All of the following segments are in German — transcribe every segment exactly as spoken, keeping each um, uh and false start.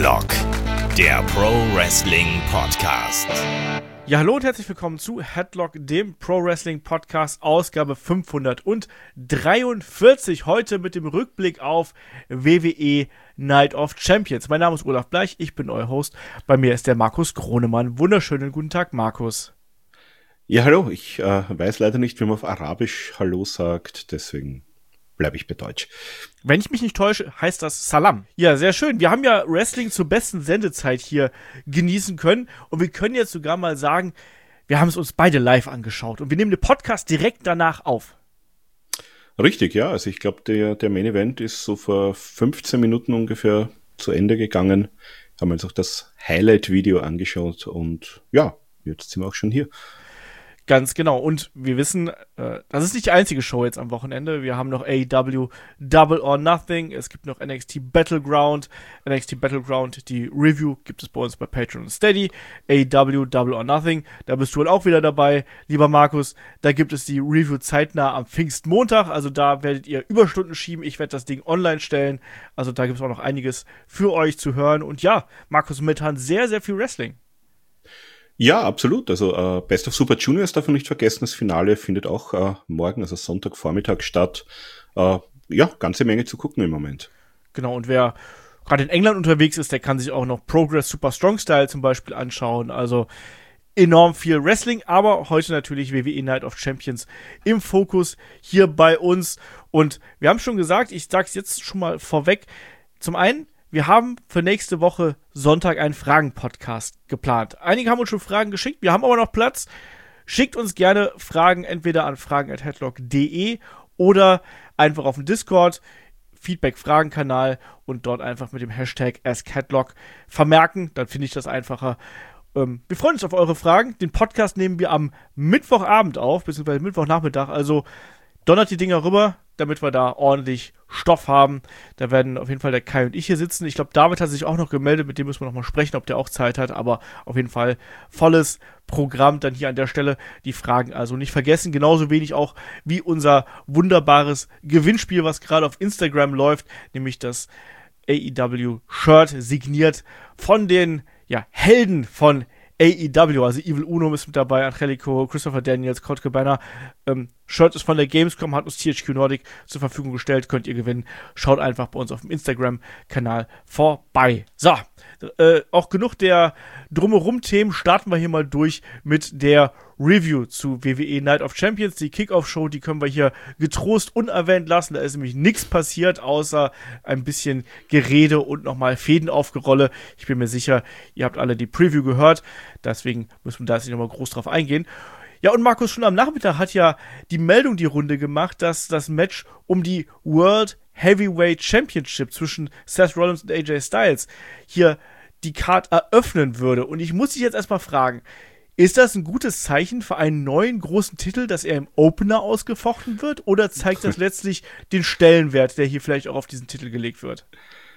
Headlock, der Pro Wrestling Podcast. Ja, hallo und herzlich willkommen zu Headlock, dem Pro Wrestling Podcast, Ausgabe fünfhundertdreiundvierzig. Heute mit dem Rückblick auf W W E Night of Champions. Mein Name ist Olaf Bleich, ich bin euer Host. Bei mir ist der Markus Kronemann. Wunderschönen guten Tag, Markus. Ja, hallo. Ich äh, weiß leider nicht, wie man auf Arabisch Hallo sagt, deswegen bleibe ich bei Deutsch. Wenn ich mich nicht täusche, heißt das Salam. Ja, sehr schön. Wir haben ja Wrestling zur besten Sendezeit hier genießen können. Und wir können jetzt sogar mal sagen, wir haben es uns beide live angeschaut. Und wir nehmen den Podcast direkt danach auf. Richtig, ja. Also ich glaube, der, der Main Event ist so vor fünfzehn Minuten ungefähr zu Ende gegangen. Haben uns auch das Highlight-Video angeschaut. Und ja, jetzt sind wir auch schon hier. Ganz genau. Und wir wissen, äh, das ist nicht die einzige Show jetzt am Wochenende. Wir haben noch A E W Double or Nothing. Es gibt noch N X T Battleground. N X T Battleground, die Review gibt es bei uns bei Patreon und Steady. A E W Double or Nothing, da bist du wohl auch wieder dabei, lieber Markus. Da gibt es die Review zeitnah am Pfingstmontag. Also da werdet ihr Überstunden schieben. Ich werde das Ding online stellen. Also da gibt es auch noch einiges für euch zu hören. Und ja, Markus, momentan sehr, sehr viel Wrestling. Ja, absolut. Also äh, Best of Super Juniors darf man nicht vergessen. Das Finale findet auch äh, morgen, also Sonntagvormittag statt. Äh, ja, ganze Menge zu gucken im Moment. Genau, und wer gerade in England unterwegs ist, der kann sich auch noch Progress Super Strong Style zum Beispiel anschauen. Also enorm viel Wrestling, aber heute natürlich W W E Night of Champions im Fokus hier bei uns. Und wir haben schon gesagt, ich sag's jetzt schon mal vorweg. Zum einen, wir haben für nächste Woche Sonntag einen Fragen-Podcast geplant. Einige haben uns schon Fragen geschickt, wir haben aber noch Platz. Schickt uns gerne Fragen entweder an fragen at headlock punkt de oder einfach auf dem Discord, Feedback-Fragen-Kanal und dort einfach mit dem Hashtag AskHeadlock vermerken. Dann finde ich das einfacher. Ähm, wir freuen uns auf eure Fragen. Den Podcast nehmen wir am Mittwochabend auf, beziehungsweise Mittwochnachmittag. Also donnert die Dinger rüber, damit wir da ordentlich Stoff haben. Da werden auf jeden Fall der Kai und ich hier sitzen. Ich glaube, David hat sich auch noch gemeldet, mit dem müssen wir noch mal sprechen, ob der auch Zeit hat, aber auf jeden Fall volles Programm dann hier an der Stelle. Die Fragen also nicht vergessen, genauso wenig auch wie unser wunderbares Gewinnspiel, was gerade auf Instagram läuft, nämlich das A E W-Shirt, signiert von den ja, Helden von A E W, also Evil Uno ist mit dabei, Angelico, Christopher Daniels, Colt Cabana. Ähm, Shirt ist von der Gamescom, hat uns T H Q Nordic zur Verfügung gestellt, könnt ihr gewinnen. Schaut einfach bei uns auf dem Instagram-Kanal vorbei. So, äh, auch genug der Drumherum-Themen, starten wir hier mal durch mit der Review zu W W E Night of Champions. Die Kickoff-Show, die können wir hier getrost unerwähnt lassen. Da ist nämlich nichts passiert, außer ein bisschen Gerede und nochmal Fäden aufgerolle. Ich bin mir sicher, ihr habt alle die Preview gehört. Deswegen müssen wir da jetzt nicht nochmal groß drauf eingehen. Ja, und Markus, schon am Nachmittag hat ja die Meldung die Runde gemacht, dass das Match um die World Heavyweight Championship zwischen Seth Rollins und A J Styles hier die Card eröffnen würde. Und ich muss dich jetzt erstmal fragen, ist das ein gutes Zeichen für einen neuen großen Titel, dass er im Opener ausgefochten wird? Oder zeigt das letztlich den Stellenwert, der hier vielleicht auch auf diesen Titel gelegt wird?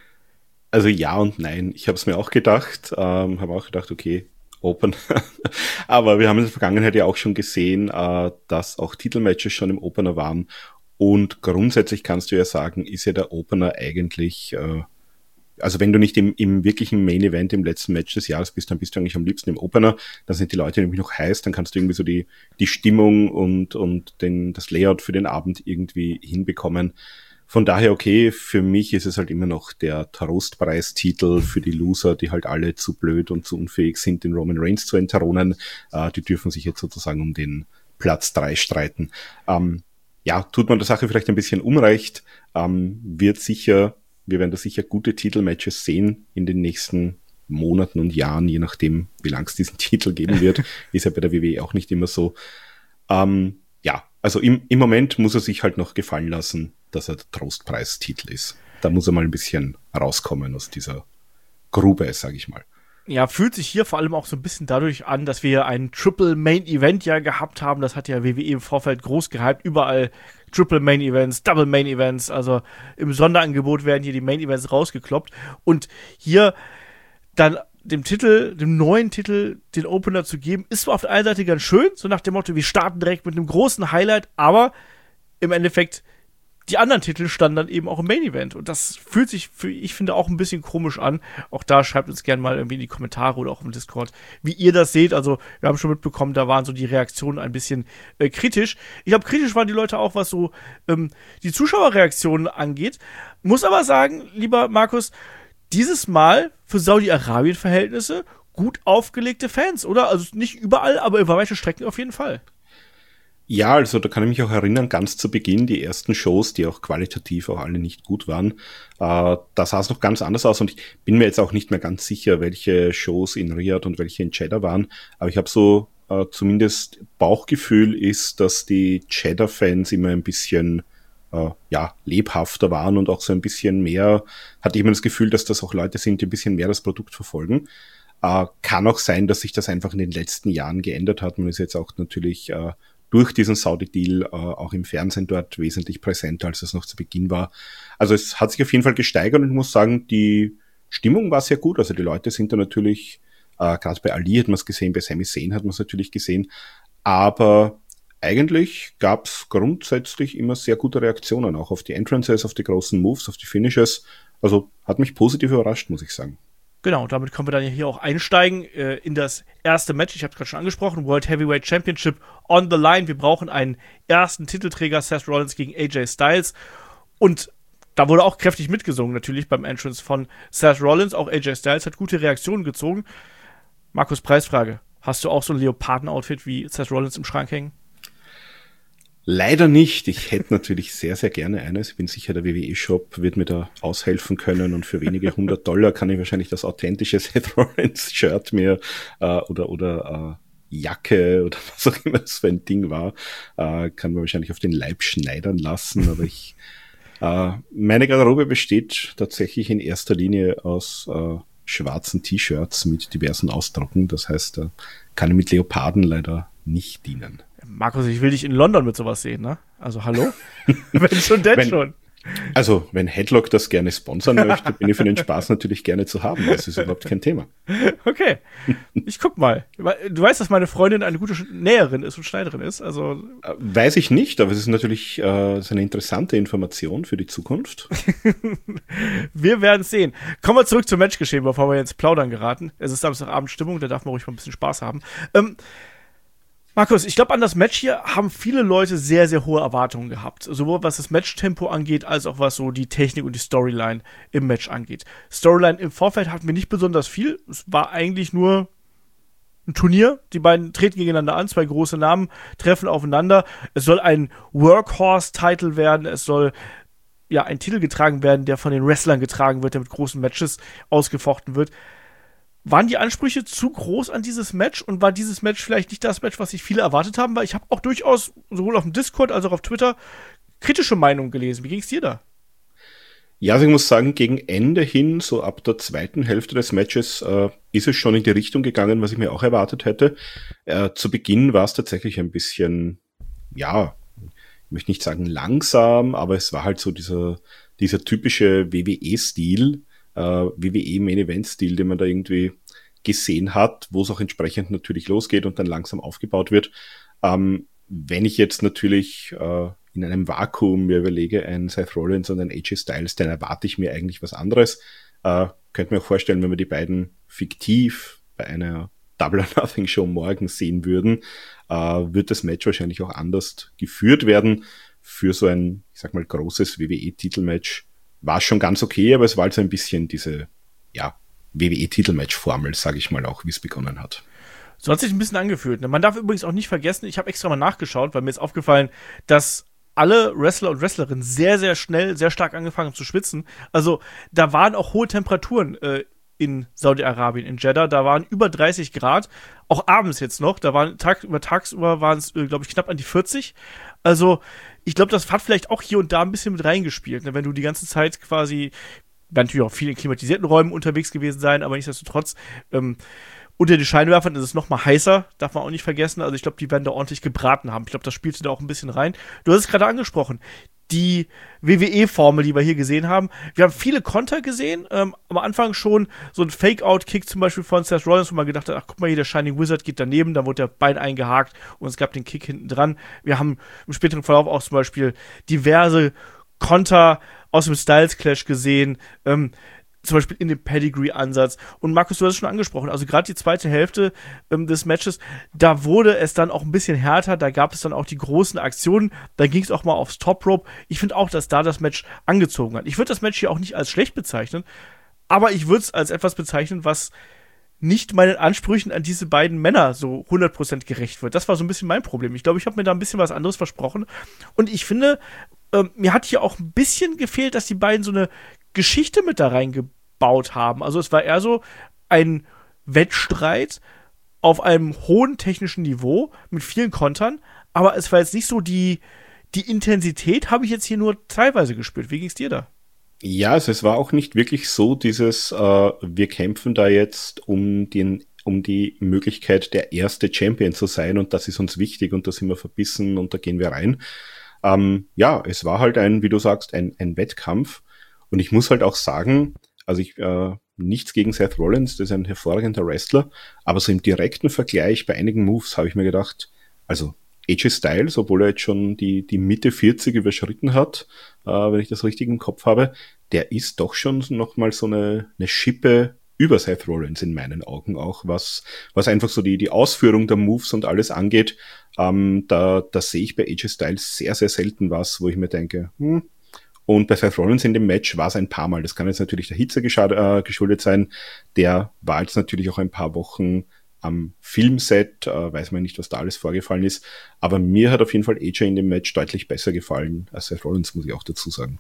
Also ja und nein. Ich habe es mir auch gedacht. Ähm, habe auch gedacht, okay, Open. Aber wir haben in der Vergangenheit ja auch schon gesehen, äh, dass auch Titelmatches schon im Opener waren. Und grundsätzlich kannst du ja sagen, ist ja der Opener eigentlich... Äh, Also wenn du nicht im, im wirklichen Main Event im letzten Match des Jahres bist, dann bist du eigentlich am liebsten im Opener. Dann sind die Leute nämlich noch heiß, dann kannst du irgendwie so die die Stimmung und und den das Layout für den Abend irgendwie hinbekommen. Von daher okay, für mich ist es halt immer noch der Trostpreistitel für die Loser, die halt alle zu blöd und zu unfähig sind, den Roman Reigns zu entthronen. Äh, die dürfen sich jetzt sozusagen um den Platz drei streiten. Ähm, ja, tut man der Sache vielleicht ein bisschen unrecht, ähm, wird sicher Wir werden da sicher gute Titelmatches sehen in den nächsten Monaten und Jahren, je nachdem, wie lang es diesen Titel geben wird. Ist ja bei der W W E auch nicht immer so. Ähm, ja, also im, im Moment muss er sich halt noch gefallen lassen, dass er der Trostpreistitel ist. Da muss er mal ein bisschen rauskommen aus dieser Grube, sage ich mal. Ja, fühlt sich hier vor allem auch so ein bisschen dadurch an, dass wir ein Triple Main Event ja gehabt haben. Das hat ja W W E im Vorfeld groß gehypt. Überall Triple Main Events, Double Main Events. Also im Sonderangebot werden hier die Main Events rausgekloppt. Und hier dann dem Titel, dem neuen Titel, den Opener zu geben, ist zwar auf der einen Seite ganz schön, so nach dem Motto, wir starten direkt mit einem großen Highlight, aber im Endeffekt die anderen Titel standen dann eben auch im Main Event. Und das fühlt sich, für, ich finde, auch ein bisschen komisch an. Auch da schreibt uns gerne mal irgendwie in die Kommentare oder auch im Discord, wie ihr das seht. Also wir haben schon mitbekommen, da waren so die Reaktionen ein bisschen äh, kritisch. Ich glaube, kritisch waren die Leute auch, was so ähm, die Zuschauerreaktionen angeht. Muss aber sagen, lieber Markus, dieses Mal für Saudi-Arabien-Verhältnisse gut aufgelegte Fans, oder? Also nicht überall, aber über weite Strecken auf jeden Fall. Ja, also da kann ich mich auch erinnern, ganz zu Beginn, die ersten Shows, die auch qualitativ auch alle nicht gut waren, äh, da sah es noch ganz anders aus und ich bin mir jetzt auch nicht mehr ganz sicher, welche Shows in Riyadh und welche in Jeddah waren, aber ich habe so äh, zumindest Bauchgefühl ist, dass die Jeddah-Fans immer ein bisschen äh, ja lebhafter waren und auch so ein bisschen mehr, hatte ich immer das Gefühl, dass das auch Leute sind, die ein bisschen mehr das Produkt verfolgen. Äh, kann auch sein, dass sich das einfach in den letzten Jahren geändert hat. Man ist jetzt auch natürlich äh, durch diesen Saudi-Deal äh, auch im Fernsehen dort wesentlich präsenter, als es noch zu Beginn war. Also es hat sich auf jeden Fall gesteigert und ich muss sagen, die Stimmung war sehr gut. Also die Leute sind da natürlich, äh, gerade bei Ali hat man es gesehen, bei Sami Zayn hat man es natürlich gesehen, aber eigentlich gab es grundsätzlich immer sehr gute Reaktionen, auch auf die Entrances, auf die großen Moves, auf die Finishes. Also hat mich positiv überrascht, muss ich sagen. Genau, damit können wir dann hier auch einsteigen äh, in das erste Match. Ich habe es gerade schon angesprochen, World Heavyweight Championship on the line. Wir brauchen einen ersten Titelträger, Seth Rollins gegen A J Styles. Und da wurde auch kräftig mitgesungen, natürlich beim Entrance von Seth Rollins. Auch A J Styles hat gute Reaktionen gezogen. Markus, Preisfrage. Hast du auch so ein Leoparden-Outfit wie Seth Rollins im Schrank hängen? Leider nicht. Ich hätte natürlich sehr, sehr gerne eines. Ich bin sicher, der W W E-Shop wird mir da aushelfen können und für wenige hundert Dollar kann ich wahrscheinlich das authentische Seth Rollins-Shirt mir äh, oder oder äh, Jacke oder was auch immer das für ein Ding war, äh, kann man wahrscheinlich auf den Leib schneidern lassen. Aber ich äh, meine Garderobe besteht tatsächlich in erster Linie aus äh, schwarzen T-Shirts mit diversen Ausdrucken. Das heißt, äh, kann ich mit Leoparden leider nicht dienen. Markus, ich will dich in London mit sowas sehen, ne? Also hallo? Wenn schon, denn wenn, schon. Also, wenn Headlock das gerne sponsern möchte, bin ich für den Spaß natürlich gerne zu haben. Das ist überhaupt kein Thema. Okay. Ich guck mal. Du weißt, dass meine Freundin eine gute Näherin ist und Schneiderin ist, also. Weiß ich nicht, aber es ist natürlich äh, eine interessante Information für die Zukunft. Wir werden es sehen. Kommen wir zurück zum Matchgeschehen, bevor wir jetzt plaudern geraten. Es ist Samstagabend Stimmung, da darf man ruhig mal ein bisschen Spaß haben. Ähm, Markus, ich glaube, an das Match hier haben viele Leute sehr, sehr hohe Erwartungen gehabt. Sowohl was das Matchtempo angeht, als auch was so die Technik und die Storyline im Match angeht. Storyline im Vorfeld hatten wir nicht besonders viel. Es war eigentlich nur ein Turnier. Die beiden treten gegeneinander an, zwei große Namen treffen aufeinander. Es soll ein Workhorse-Title werden. Es soll ja ein Titel getragen werden, der von den Wrestlern getragen wird, der mit großen Matches ausgefochten wird. Waren die Ansprüche zu groß an dieses Match und war dieses Match vielleicht nicht das Match, was sich viele erwartet haben? Weil ich habe auch durchaus sowohl auf dem Discord als auch auf Twitter kritische Meinungen gelesen. Wie ging es dir da? Ja, also ich muss sagen, gegen Ende hin, so ab der zweiten Hälfte des Matches, äh, ist es schon in die Richtung gegangen, was ich mir auch erwartet hätte. Äh, zu Beginn war es tatsächlich ein bisschen, ja, ich möchte nicht sagen langsam, aber es war halt so dieser, dieser typische W W E-Stil, Uh, W W E-Main-Event-Stil, den man da irgendwie gesehen hat, wo es auch entsprechend natürlich losgeht und dann langsam aufgebaut wird. Um, wenn ich jetzt natürlich uh, in einem Vakuum mir überlege, ein Seth Rollins und ein A J Styles, dann erwarte ich mir eigentlich was anderes. Uh, könnte mir auch vorstellen, wenn wir die beiden fiktiv bei einer Double or Nothing Show morgen sehen würden, uh, wird das Match wahrscheinlich auch anders geführt werden. Für so ein, ich sag mal, großes W W E-Titelmatch war schon ganz okay, aber es war halt so ein bisschen diese, ja, W W E-Titelmatch-Formel, sage ich mal auch, wie es begonnen hat. So hat sich ein bisschen angefühlt. Ne? Man darf übrigens auch nicht vergessen, ich habe extra mal nachgeschaut, weil mir ist aufgefallen, dass alle Wrestler und Wrestlerinnen sehr, sehr schnell, sehr stark angefangen haben zu schwitzen. Also da waren auch hohe Temperaturen äh, in Saudi-Arabien, in Jeddah. Da waren über dreißig Grad, auch abends jetzt noch. Da waren Tag, über tagsüber waren es, äh, glaube ich, knapp an die vierzig. Also ich glaube, das hat vielleicht auch hier und da ein bisschen mit reingespielt, ne? Wenn du die ganze Zeit quasi, natürlich auch viel in klimatisierten Räumen unterwegs gewesen sein, aber nichtsdestotrotz, ähm, unter den Scheinwerfern ist es noch mal heißer, darf man auch nicht vergessen. Also ich glaube, die werden da ordentlich gebraten haben. Ich glaube, das spielte da auch ein bisschen rein. Du hast es gerade angesprochen, die W W E-Formel, die wir hier gesehen haben. Wir haben viele Konter gesehen, ähm, am Anfang schon so ein Fake-Out-Kick zum Beispiel von Seth Rollins, wo man gedacht hat, ach guck mal hier, der Shining Wizard geht daneben, dann wurde der Bein eingehakt und es gab den Kick hinten dran. Wir haben im späteren Verlauf auch zum Beispiel diverse Konter aus dem Styles Clash gesehen, ähm, zum Beispiel in dem Pedigree-Ansatz. Und Markus, du hast es schon angesprochen, also gerade die zweite Hälfte ähm, des Matches, da wurde es dann auch ein bisschen härter, da gab es dann auch die großen Aktionen, da ging es auch mal aufs Top Rope. Ich finde auch, dass da das Match angezogen hat. Ich würde das Match hier auch nicht als schlecht bezeichnen, aber ich würde es als etwas bezeichnen, was nicht meinen Ansprüchen an diese beiden Männer so hundert Prozent gerecht wird. Das war so ein bisschen mein Problem. Ich glaube, ich habe mir da ein bisschen was anderes versprochen. Und ich finde, ähm, mir hat hier auch ein bisschen gefehlt, dass die beiden so eine Geschichte mit da reingebaut haben. Also es war eher so ein Wettstreit auf einem hohen technischen Niveau mit vielen Kontern, aber es war jetzt nicht so die, die Intensität, habe ich jetzt hier nur teilweise gespürt. Wie ging's dir da? Ja, also es war auch nicht wirklich so dieses, äh, wir kämpfen da jetzt um den, um die Möglichkeit, der erste Champion zu sein und das ist uns wichtig und da sind wir verbissen und da gehen wir rein. Ähm, ja, es war halt ein, wie du sagst, ein, ein Wettkampf und ich muss halt auch sagen, also ich, äh, nichts gegen Seth Rollins, das ist ein hervorragender Wrestler, aber so im direkten Vergleich bei einigen Moves habe ich mir gedacht, also A J Styles, obwohl er jetzt schon die, die Mitte vierzig überschritten hat, äh, wenn ich das richtig im Kopf habe, der ist doch schon nochmal so eine, eine Schippe über Seth Rollins in meinen Augen auch, was, was einfach so die, die Ausführung der Moves und alles angeht. Ähm, da, da sehe ich bei A J Styles sehr, sehr selten was, wo ich mir denke, hm. Und bei Seth Rollins in dem Match war es ein paar Mal. Das kann jetzt natürlich der Hitze geschad- äh, geschuldet sein. Der war jetzt natürlich auch ein paar Wochen am Filmset, äh, weiß man nicht, was da alles vorgefallen ist. Aber mir hat auf jeden Fall A J in dem Match deutlich besser gefallen als Seth Rollins, muss ich auch dazu sagen.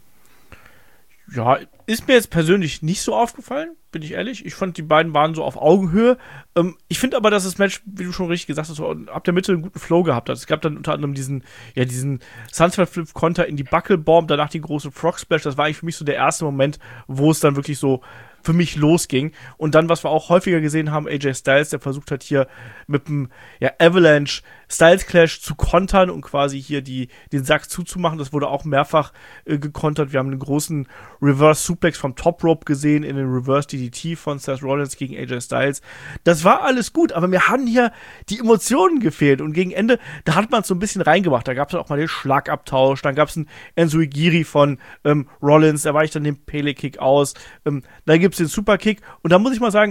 Ja, ist mir jetzt persönlich nicht so aufgefallen, bin ich ehrlich. Ich fand, die beiden waren so auf Augenhöhe. Ähm, ich finde aber, dass das Match, wie du schon richtig gesagt hast, so ab der Mitte einen guten Flow gehabt hat. Es gab dann unter anderem diesen, ja, diesen Sunset-Flip-Konter in die Buckelbomb, danach den großen Frog-Splash. Das war eigentlich für mich so der erste Moment, wo es dann wirklich so für mich losging. Und dann, was wir auch häufiger gesehen haben, A J Styles, der versucht hat, hier mit dem ja, Avalanche Styles Clash zu kontern und quasi hier die, den Sack zuzumachen. Das wurde auch mehrfach äh, gekontert. Wir haben einen großen Reverse Suplex vom Top Rope gesehen in den Reverse D D T von Seth Rollins gegen A J Styles. Das war alles gut, aber mir haben hier die Emotionen gefehlt und gegen Ende, da hat man es so ein bisschen reingebracht. Da gab es auch mal den Schlagabtausch, dann gab es einen Enzo Igiri von ähm, Rollins, da war ich dann den Pele-Kick aus, ähm, dann gibt es den Superkick und da muss ich mal sagen,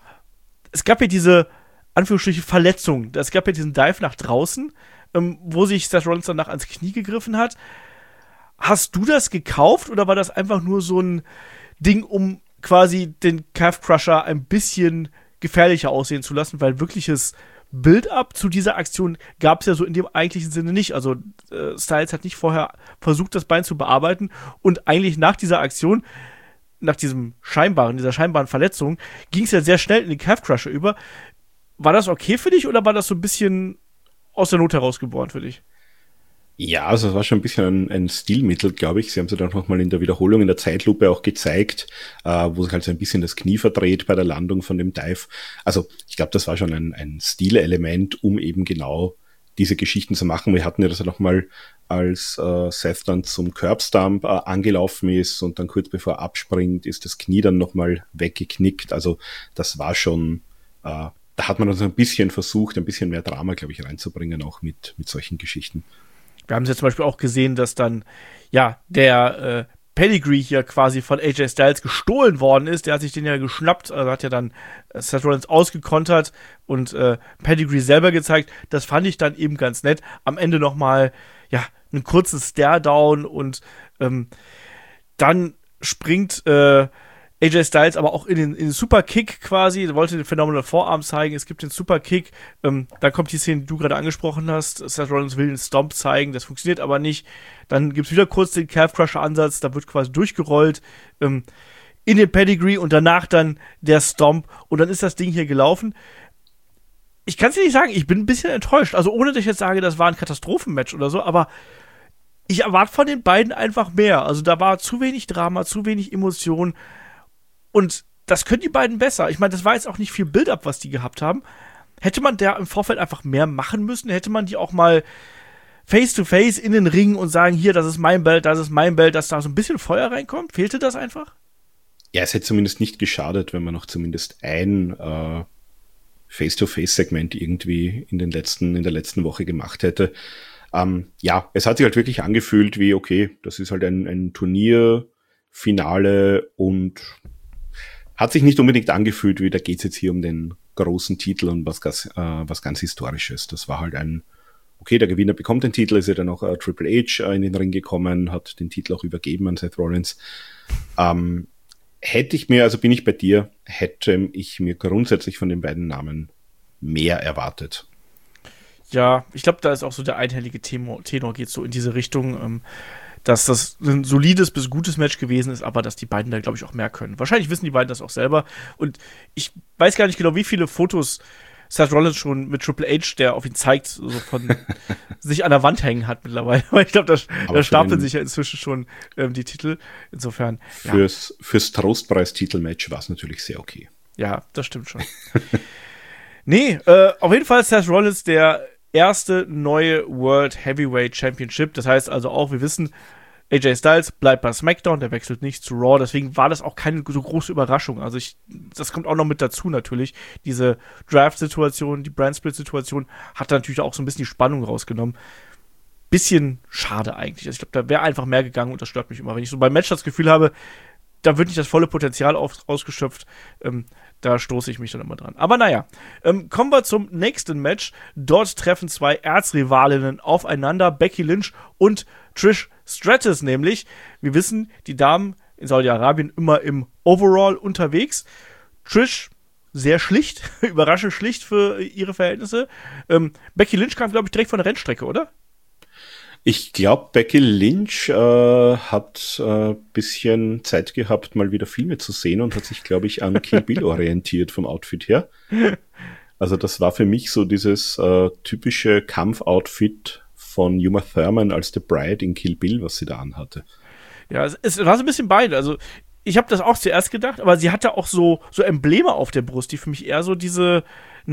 es gab ja diese Anführungsstriche Verletzung. Es gab ja diesen Dive nach draußen, ähm, wo sich Seth Rollins danach ans Knie gegriffen hat. Hast du das gekauft oder war das einfach nur so ein Ding, um quasi den Calf Crusher ein bisschen gefährlicher aussehen zu lassen, weil wirkliches Build-up zu dieser Aktion gab es ja so in dem eigentlichen Sinne nicht. Also äh, Styles hat nicht vorher versucht, das Bein zu bearbeiten und eigentlich nach dieser Aktion, nach diesem scheinbaren, dieser scheinbaren Verletzung, ging es ja sehr schnell in den Calf Crusher über. War das okay für dich oder war das so ein bisschen aus der Not herausgeboren für dich? Ja, also es war schon ein bisschen ein, ein Stilmittel, glaube ich. Sie haben es ja dann nochmal in der Wiederholung in der Zeitlupe auch gezeigt, äh, wo sich halt so ein bisschen das Knie verdreht bei der Landung von dem Dive. Also ich glaube, das war schon ein, ein Stilelement, um eben genau diese Geschichten zu machen. Wir hatten ja das ja nochmal, als äh, Seth dann zum Curbstomp äh, angelaufen ist und dann kurz bevor er abspringt, ist das Knie dann nochmal weggeknickt. Also das war schon... Äh, Da hat man also ein bisschen versucht, ein bisschen mehr Drama, glaube ich, reinzubringen, auch mit, mit solchen Geschichten. Wir haben es ja zum Beispiel auch gesehen, dass dann, ja, der äh, Pedigree hier quasi von A J Styles gestohlen worden ist. Der hat sich den ja geschnappt, also hat ja dann Seth Rollins ausgekontert und äh, Pedigree selber gezeigt. Das fand ich dann eben ganz nett. Am Ende nochmal, ja, einen kurzen Stare-Down und ähm, dann springt äh, A J Styles aber auch in den, in den Superkick quasi, er wollte den Phenomenal Vorarm zeigen, es gibt den Superkick, ähm, dann kommt die Szene, die du gerade angesprochen hast, Seth Rollins will den Stomp zeigen, das funktioniert aber nicht, dann gibt es wieder kurz den Calf Crusher Ansatz, da wird quasi durchgerollt, ähm, in den Pedigree und danach dann der Stomp und dann ist das Ding hier gelaufen. Ich kann es dir nicht sagen, ich bin ein bisschen enttäuscht, also ohne dass ich jetzt sage, das war ein Katastrophenmatch oder so, aber ich erwarte von den beiden einfach mehr, also da war zu wenig Drama, zu wenig Emotion. Und das können die beiden besser. Ich meine, das war jetzt auch nicht viel Build-up, was die gehabt haben. Hätte man da im Vorfeld einfach mehr machen müssen? Hätte man die auch mal face-to-face in den Ring und sagen, hier, das ist mein Belt, das ist mein Belt, dass da so ein bisschen Feuer reinkommt? Fehlte das einfach? Ja, es hätte zumindest nicht geschadet, wenn man noch zumindest ein äh, Face-to-Face-Segment irgendwie in den letzten, in der letzten Woche gemacht hätte. ähm, ja, es hat sich halt wirklich angefühlt wie, okay, das ist halt ein, ein Turnierfinale und hat sich nicht unbedingt angefühlt, wie da geht's jetzt hier um den großen Titel und was, äh, was ganz Historisches. Das war halt ein, okay, der Gewinner bekommt den Titel, ist ja dann auch äh, Triple H äh, in den Ring gekommen, hat den Titel auch übergeben an Seth Rollins. Ähm, hätte ich mir, also bin ich bei dir, hätte ich mir grundsätzlich von den beiden Namen mehr erwartet. Ja, ich glaube, da ist auch so der einhellige Tenor, Tenor geht so in diese Richtung, ähm, dass das ein solides bis gutes Match gewesen ist, aber dass die beiden da, glaube ich, auch mehr können. Wahrscheinlich wissen die beiden das auch selber. Und ich weiß gar nicht genau, wie viele Fotos Seth Rollins schon mit Triple H, der auf ihn zeigt, so von sich an der Wand hängen hat mittlerweile. Ich glaube, da, da stapeln sich ja inzwischen schon ähm, die Titel. Insofern. Fürs, ja. fürs Trostpreis-Titelmatch war es natürlich sehr okay. Ja, das stimmt schon. Nee, äh, auf jeden Fall Seth Rollins der erste neue World Heavyweight Championship. Das heißt also auch, wir wissen, A J Styles bleibt bei SmackDown, der wechselt nicht zu Raw, deswegen war das auch keine so große Überraschung. Also ich, das kommt auch noch mit dazu natürlich. Diese Draft-Situation, die Brand-Split-Situation hat da natürlich auch so ein bisschen die Spannung rausgenommen. Bisschen schade eigentlich. Also ich glaube, da wäre einfach mehr gegangen und das stört mich immer. Wenn ich so beim Match das Gefühl habe, da wird nicht das volle Potenzial auf, ausgeschöpft, ähm, da stoße ich mich dann immer dran. Aber naja, ähm, kommen wir zum nächsten Match. Dort treffen zwei Erzrivalinnen aufeinander, Becky Lynch und Trish Stratus nämlich. Wir wissen, die Damen in Saudi-Arabien immer im Overall unterwegs. Trish sehr schlicht, überraschend schlicht für ihre Verhältnisse. Ähm, Becky Lynch kam, glaube ich, direkt von der Rennstrecke, oder? Ich glaube, Becky Lynch äh, hat äh, bisschen Zeit gehabt, mal wieder Filme zu sehen und hat sich, glaube ich, an Kill Bill orientiert vom Outfit her. Also das war für mich so dieses äh, typische Kampfoutfit von Uma Thurman als The Bride in Kill Bill, was sie da anhatte. Ja, es, es war so ein bisschen beide. Also ich habe das auch zuerst gedacht, aber sie hatte auch so, so Embleme auf der Brust, die für mich eher so diese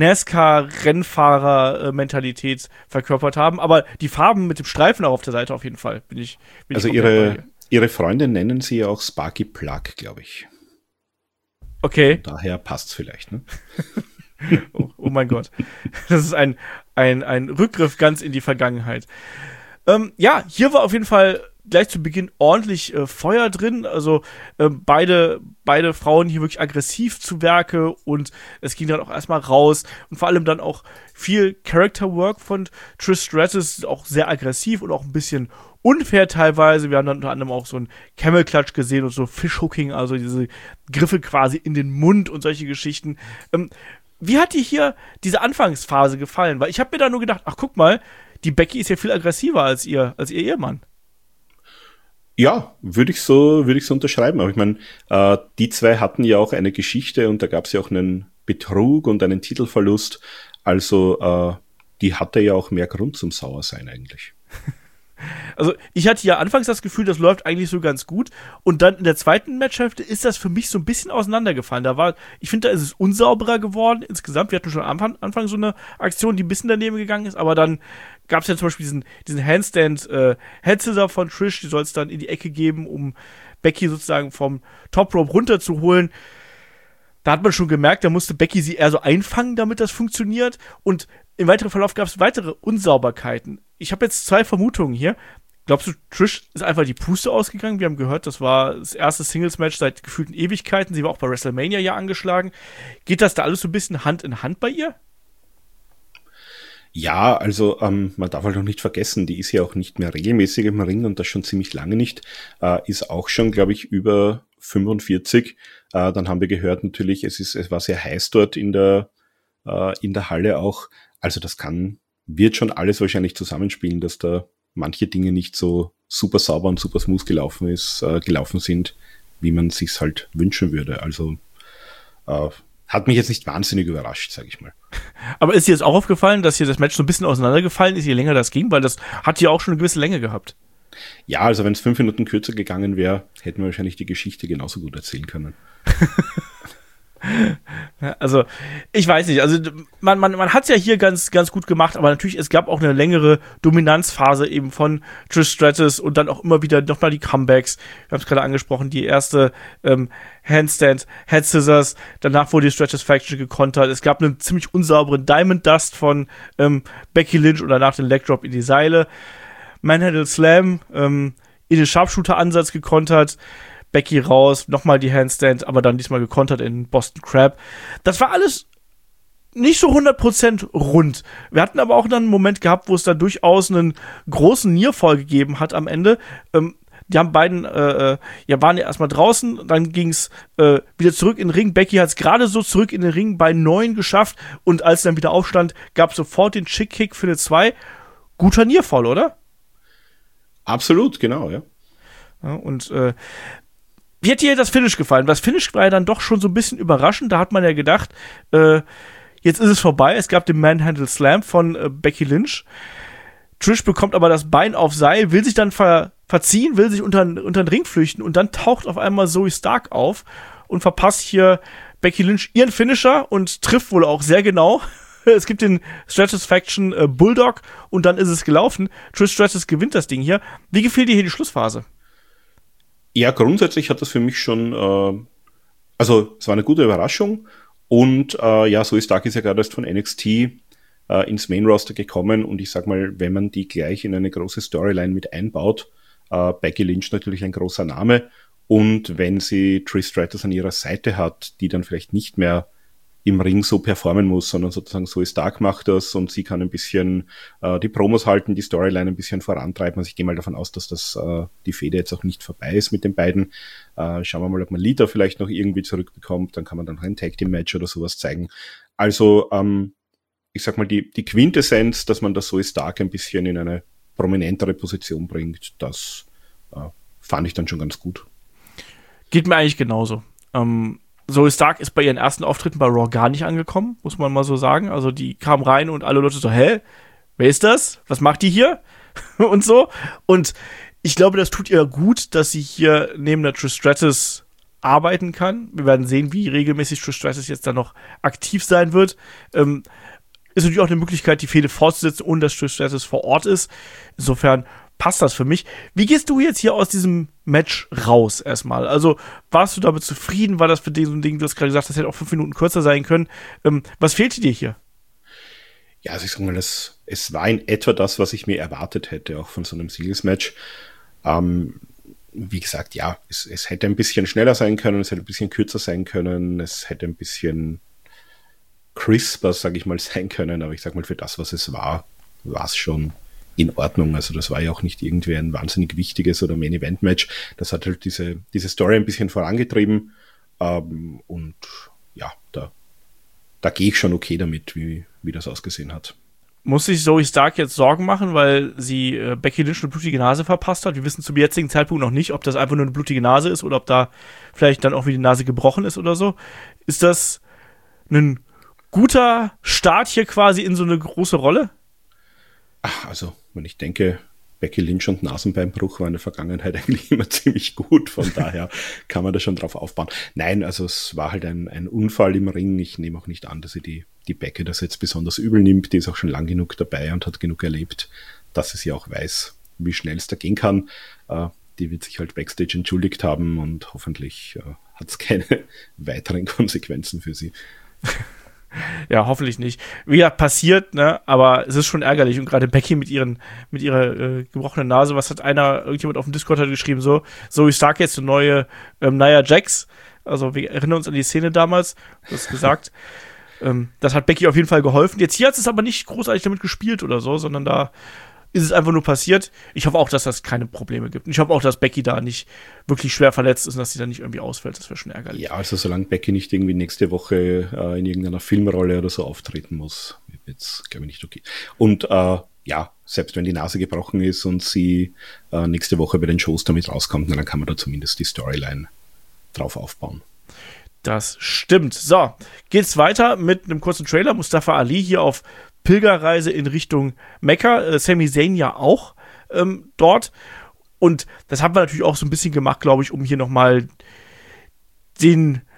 NASCAR-Rennfahrer-Mentalität verkörpert haben. Aber die Farben mit dem Streifen auch auf der Seite auf jeden Fall. Bin ich, bin also ich ihre, ihre Freunde nennen sie ja auch Sparky Plug, glaube ich. Okay. Und daher passt's vielleicht, ne? oh, oh mein Gott. Das ist ein, ein, ein Rückgriff ganz in die Vergangenheit. Ähm, ja, hier war auf jeden Fall gleich zu Beginn ordentlich äh, Feuer drin, also äh, beide beide Frauen hier wirklich aggressiv zu Werke und es ging dann auch erstmal raus und vor allem dann auch viel Character Work von Trish Stratus, auch sehr aggressiv und auch ein bisschen unfair teilweise. Wir haben dann unter anderem auch so ein Camel Clutch gesehen und so Fishhooking, also diese Griffe quasi in den Mund und solche Geschichten. Ähm, wie hat dir hier diese Anfangsphase gefallen? Weil ich habe mir da nur gedacht, ach guck mal, die Becky ist ja viel aggressiver als ihr als ihr Ehemann. Ja, würde ich so, würde ich so unterschreiben. Aber ich meine, äh, die zwei hatten ja auch eine Geschichte und da gab es ja auch einen Betrug und einen Titelverlust. Also äh, die hatte ja auch mehr Grund zum Sauersein eigentlich. Also ich hatte ja anfangs das Gefühl, das läuft eigentlich so ganz gut und dann in der zweiten Matchhälfte ist das für mich so ein bisschen auseinandergefallen. Da war, ich finde, da ist es unsauberer geworden insgesamt. Wir hatten schon am Anfang, Anfang so eine Aktion, die ein bisschen daneben gegangen ist, aber dann gab es ja zum Beispiel diesen, diesen Handstand äh, Headscissor von Trish, die soll es dann in die Ecke geben, um Becky sozusagen vom Top Rope runterzuholen. Da hat man schon gemerkt, da musste Becky sie eher so einfangen, damit das funktioniert. Und im weiteren Verlauf gab es weitere Unsauberkeiten. Ich habe jetzt zwei Vermutungen hier. Glaubst du, Trish ist einfach die Puste ausgegangen? Wir haben gehört, das war das erste Singles-Match seit gefühlten Ewigkeiten. Sie war auch bei WrestleMania ja angeschlagen. Geht das da alles so ein bisschen Hand in Hand bei ihr? Ja, also ähm, man darf halt auch nicht vergessen, die ist ja auch nicht mehr regelmäßig im Ring und das schon ziemlich lange nicht. Äh, ist auch schon, glaube ich, über fünfundvierzig. Äh, dann haben wir gehört natürlich, es ist, es war sehr heiß dort in der äh, in der Halle auch. Also das kann, wird schon alles wahrscheinlich zusammenspielen, dass da manche Dinge nicht so super sauber und super smooth gelaufen ist, äh, gelaufen sind, wie man sich's halt wünschen würde. Also äh, hat mich jetzt nicht wahnsinnig überrascht, sage ich mal. Aber ist dir jetzt auch aufgefallen, dass hier das Match so ein bisschen auseinandergefallen ist, je länger das ging? Weil das hat hier auch schon eine gewisse Länge gehabt. Ja, also wenn es fünf Minuten kürzer gegangen wäre, hätten wir wahrscheinlich die Geschichte genauso gut erzählen können. Also, ich weiß nicht, also man, man, man hat es ja hier ganz, ganz gut gemacht, aber natürlich, es gab auch eine längere Dominanzphase eben von Trish Stratus und dann auch immer wieder nochmal die Comebacks. Wir haben es gerade angesprochen, die erste ähm, Handstand, Head Scissors, danach wurde die Stratus Faction gekontert. Es gab einen ziemlich unsauberen Diamond Dust von ähm, Becky Lynch und danach den Leg Drop in die Seile. Manhandle Slam, ähm, in den Sharpshooter-Ansatz gekontert. Becky raus, nochmal die Handstand, aber dann diesmal gekontert in Boston Crab. Das war alles nicht so hundert Prozent rund. Wir hatten aber auch dann einen Moment gehabt, wo es dann durchaus einen großen Nearfall gegeben hat am Ende. Ähm, die haben beiden, äh, ja, waren ja erstmal draußen, dann ging's äh, wieder zurück in den Ring. Becky hat es gerade so zurück in den Ring bei neun geschafft und als sie dann wieder aufstand, gab es sofort den Chick-Kick für eine zwei. Guter Nearfall, oder? Absolut, genau, ja. Ja, und äh, wie hat dir das Finish gefallen? Das Finish war ja dann doch schon so ein bisschen überraschend. Da hat man ja gedacht, äh, jetzt ist es vorbei. Es gab den Manhandle Slam von äh, Becky Lynch. Trish bekommt aber das Bein auf Seil, will sich dann ver- verziehen, will sich unter, unter den Ring flüchten und dann taucht auf einmal Zoe Stark auf und verpasst hier Becky Lynch ihren Finisher und trifft wohl auch sehr genau. Es gibt den Stratus Faction äh, Bulldog und dann ist es gelaufen. Trish Stratus gewinnt das Ding hier. Wie gefiel dir hier die Schlussphase? Ja, grundsätzlich hat das für mich schon, äh, also es war eine gute Überraschung und äh, ja, Zoe Stark ist ja gerade erst von N X T äh, ins Main Roster gekommen und ich sag mal, wenn man die gleich in eine große Storyline mit einbaut, äh, Becky Lynch natürlich ein großer Name und wenn sie Trish Stratus an ihrer Seite hat, die dann vielleicht nicht mehr im Ring so performen muss, sondern sozusagen Zoe Stark macht das und sie kann ein bisschen äh, die Promos halten, die Storyline ein bisschen vorantreiben. Also ich gehe mal davon aus, dass das äh, die Fehde jetzt auch nicht vorbei ist mit den beiden. Äh, schauen wir mal, ob man Lita vielleicht noch irgendwie zurückbekommt. Dann kann man dann noch ein Tag-Team-Match oder sowas zeigen. Also ähm, ich sag mal, die, die Quintessenz, dass man das Zoe Stark ein bisschen in eine prominentere Position bringt, das äh, fand ich dann schon ganz gut. Geht mir eigentlich genauso. Ähm Zoe Stark ist bei ihren ersten Auftritten bei Raw gar nicht angekommen, muss man mal so sagen. Also die kam rein und alle Leute so, hä? Wer ist das? Was macht die hier? und so. Und ich glaube, das tut ihr gut, dass sie hier neben der Trish Stratus arbeiten kann. Wir werden sehen, wie regelmäßig Trish Stratus jetzt da noch aktiv sein wird. Ähm, ist natürlich auch eine Möglichkeit, die Fehde fortzusetzen, ohne dass Trish Stratus vor Ort ist. Insofern passt das für mich. Wie gehst du jetzt hier aus diesem Match raus erstmal? Also, warst du damit zufrieden? War das für dich so ein Ding, du hast gerade gesagt, das hätte auch fünf Minuten kürzer sein können. Ähm, was fehlte dir hier? Ja, also ich sag mal, das, es war in etwa das, was ich mir erwartet hätte, auch von so einem Singles-Match. Ähm, wie gesagt, ja, es, es hätte ein bisschen schneller sein können, es hätte ein bisschen kürzer sein können, es hätte ein bisschen crisper, sag ich mal, sein können, aber ich sag mal, für das, was es war, war es schon in Ordnung. Also das war ja auch nicht irgendwie ein wahnsinnig wichtiges oder Main-Event-Match. Das hat halt diese, diese Story ein bisschen vorangetrieben. Ähm, und ja, da, da gehe ich schon okay damit, wie, wie das ausgesehen hat. Muss sich Zoe Stark jetzt Sorgen machen, weil sie äh, Becky Lynch eine blutige Nase verpasst hat? Wir wissen zum jetzigen Zeitpunkt noch nicht, ob das einfach nur eine blutige Nase ist oder ob da vielleicht dann auch wieder die Nase gebrochen ist oder so. Ist das ein guter Start hier quasi in so eine große Rolle? Ach, also, wenn ich denke, Becky Lynch und Nasenbeinbruch war in der Vergangenheit eigentlich immer ziemlich gut, von daher kann man da schon drauf aufbauen. Nein, also es war halt ein, ein Unfall im Ring. Ich nehme auch nicht an, dass sie die, die Becky das jetzt besonders übel nimmt. Die ist auch schon lang genug dabei und hat genug erlebt, dass sie sie auch weiß, wie schnell es da gehen kann. Äh, die wird sich halt Backstage entschuldigt haben und hoffentlich äh, hat es keine weiteren Konsequenzen für sie. Ja, hoffentlich nicht. Wie gesagt, passiert, ne, aber es ist schon ärgerlich und gerade Becky mit ihren, mit ihrer äh, gebrochenen Nase, was hat einer, irgendjemand auf dem Discord hat geschrieben, so, Zoe Stark jetzt eine neue ähm, Nia Jax, also wir erinnern uns an die Szene damals, du hast gesagt, ähm, das hat Becky auf jeden Fall geholfen. Jetzt hier hat es aber nicht großartig damit gespielt oder so, sondern da ist es einfach nur passiert. Ich hoffe auch, dass das keine Probleme gibt. Und ich hoffe auch, dass Becky da nicht wirklich schwer verletzt ist und dass sie da nicht irgendwie ausfällt. Das wäre schon ärgerlich. Ja, also solange Becky nicht irgendwie nächste Woche äh, in irgendeiner Filmrolle oder so auftreten muss, wird's, glaube ich, nicht okay. Und äh, ja, selbst wenn die Nase gebrochen ist und sie äh, nächste Woche bei den Shows damit rauskommt, dann kann man da zumindest die Storyline drauf aufbauen. Das stimmt. So, geht's weiter mit einem kurzen Trailer. Mustafa Ali hier auf Pilgerreise in Richtung Mekka, äh, Sami Zayn ja auch ähm, dort. Und das haben wir natürlich auch so ein bisschen gemacht, glaube ich, um hier nochmal den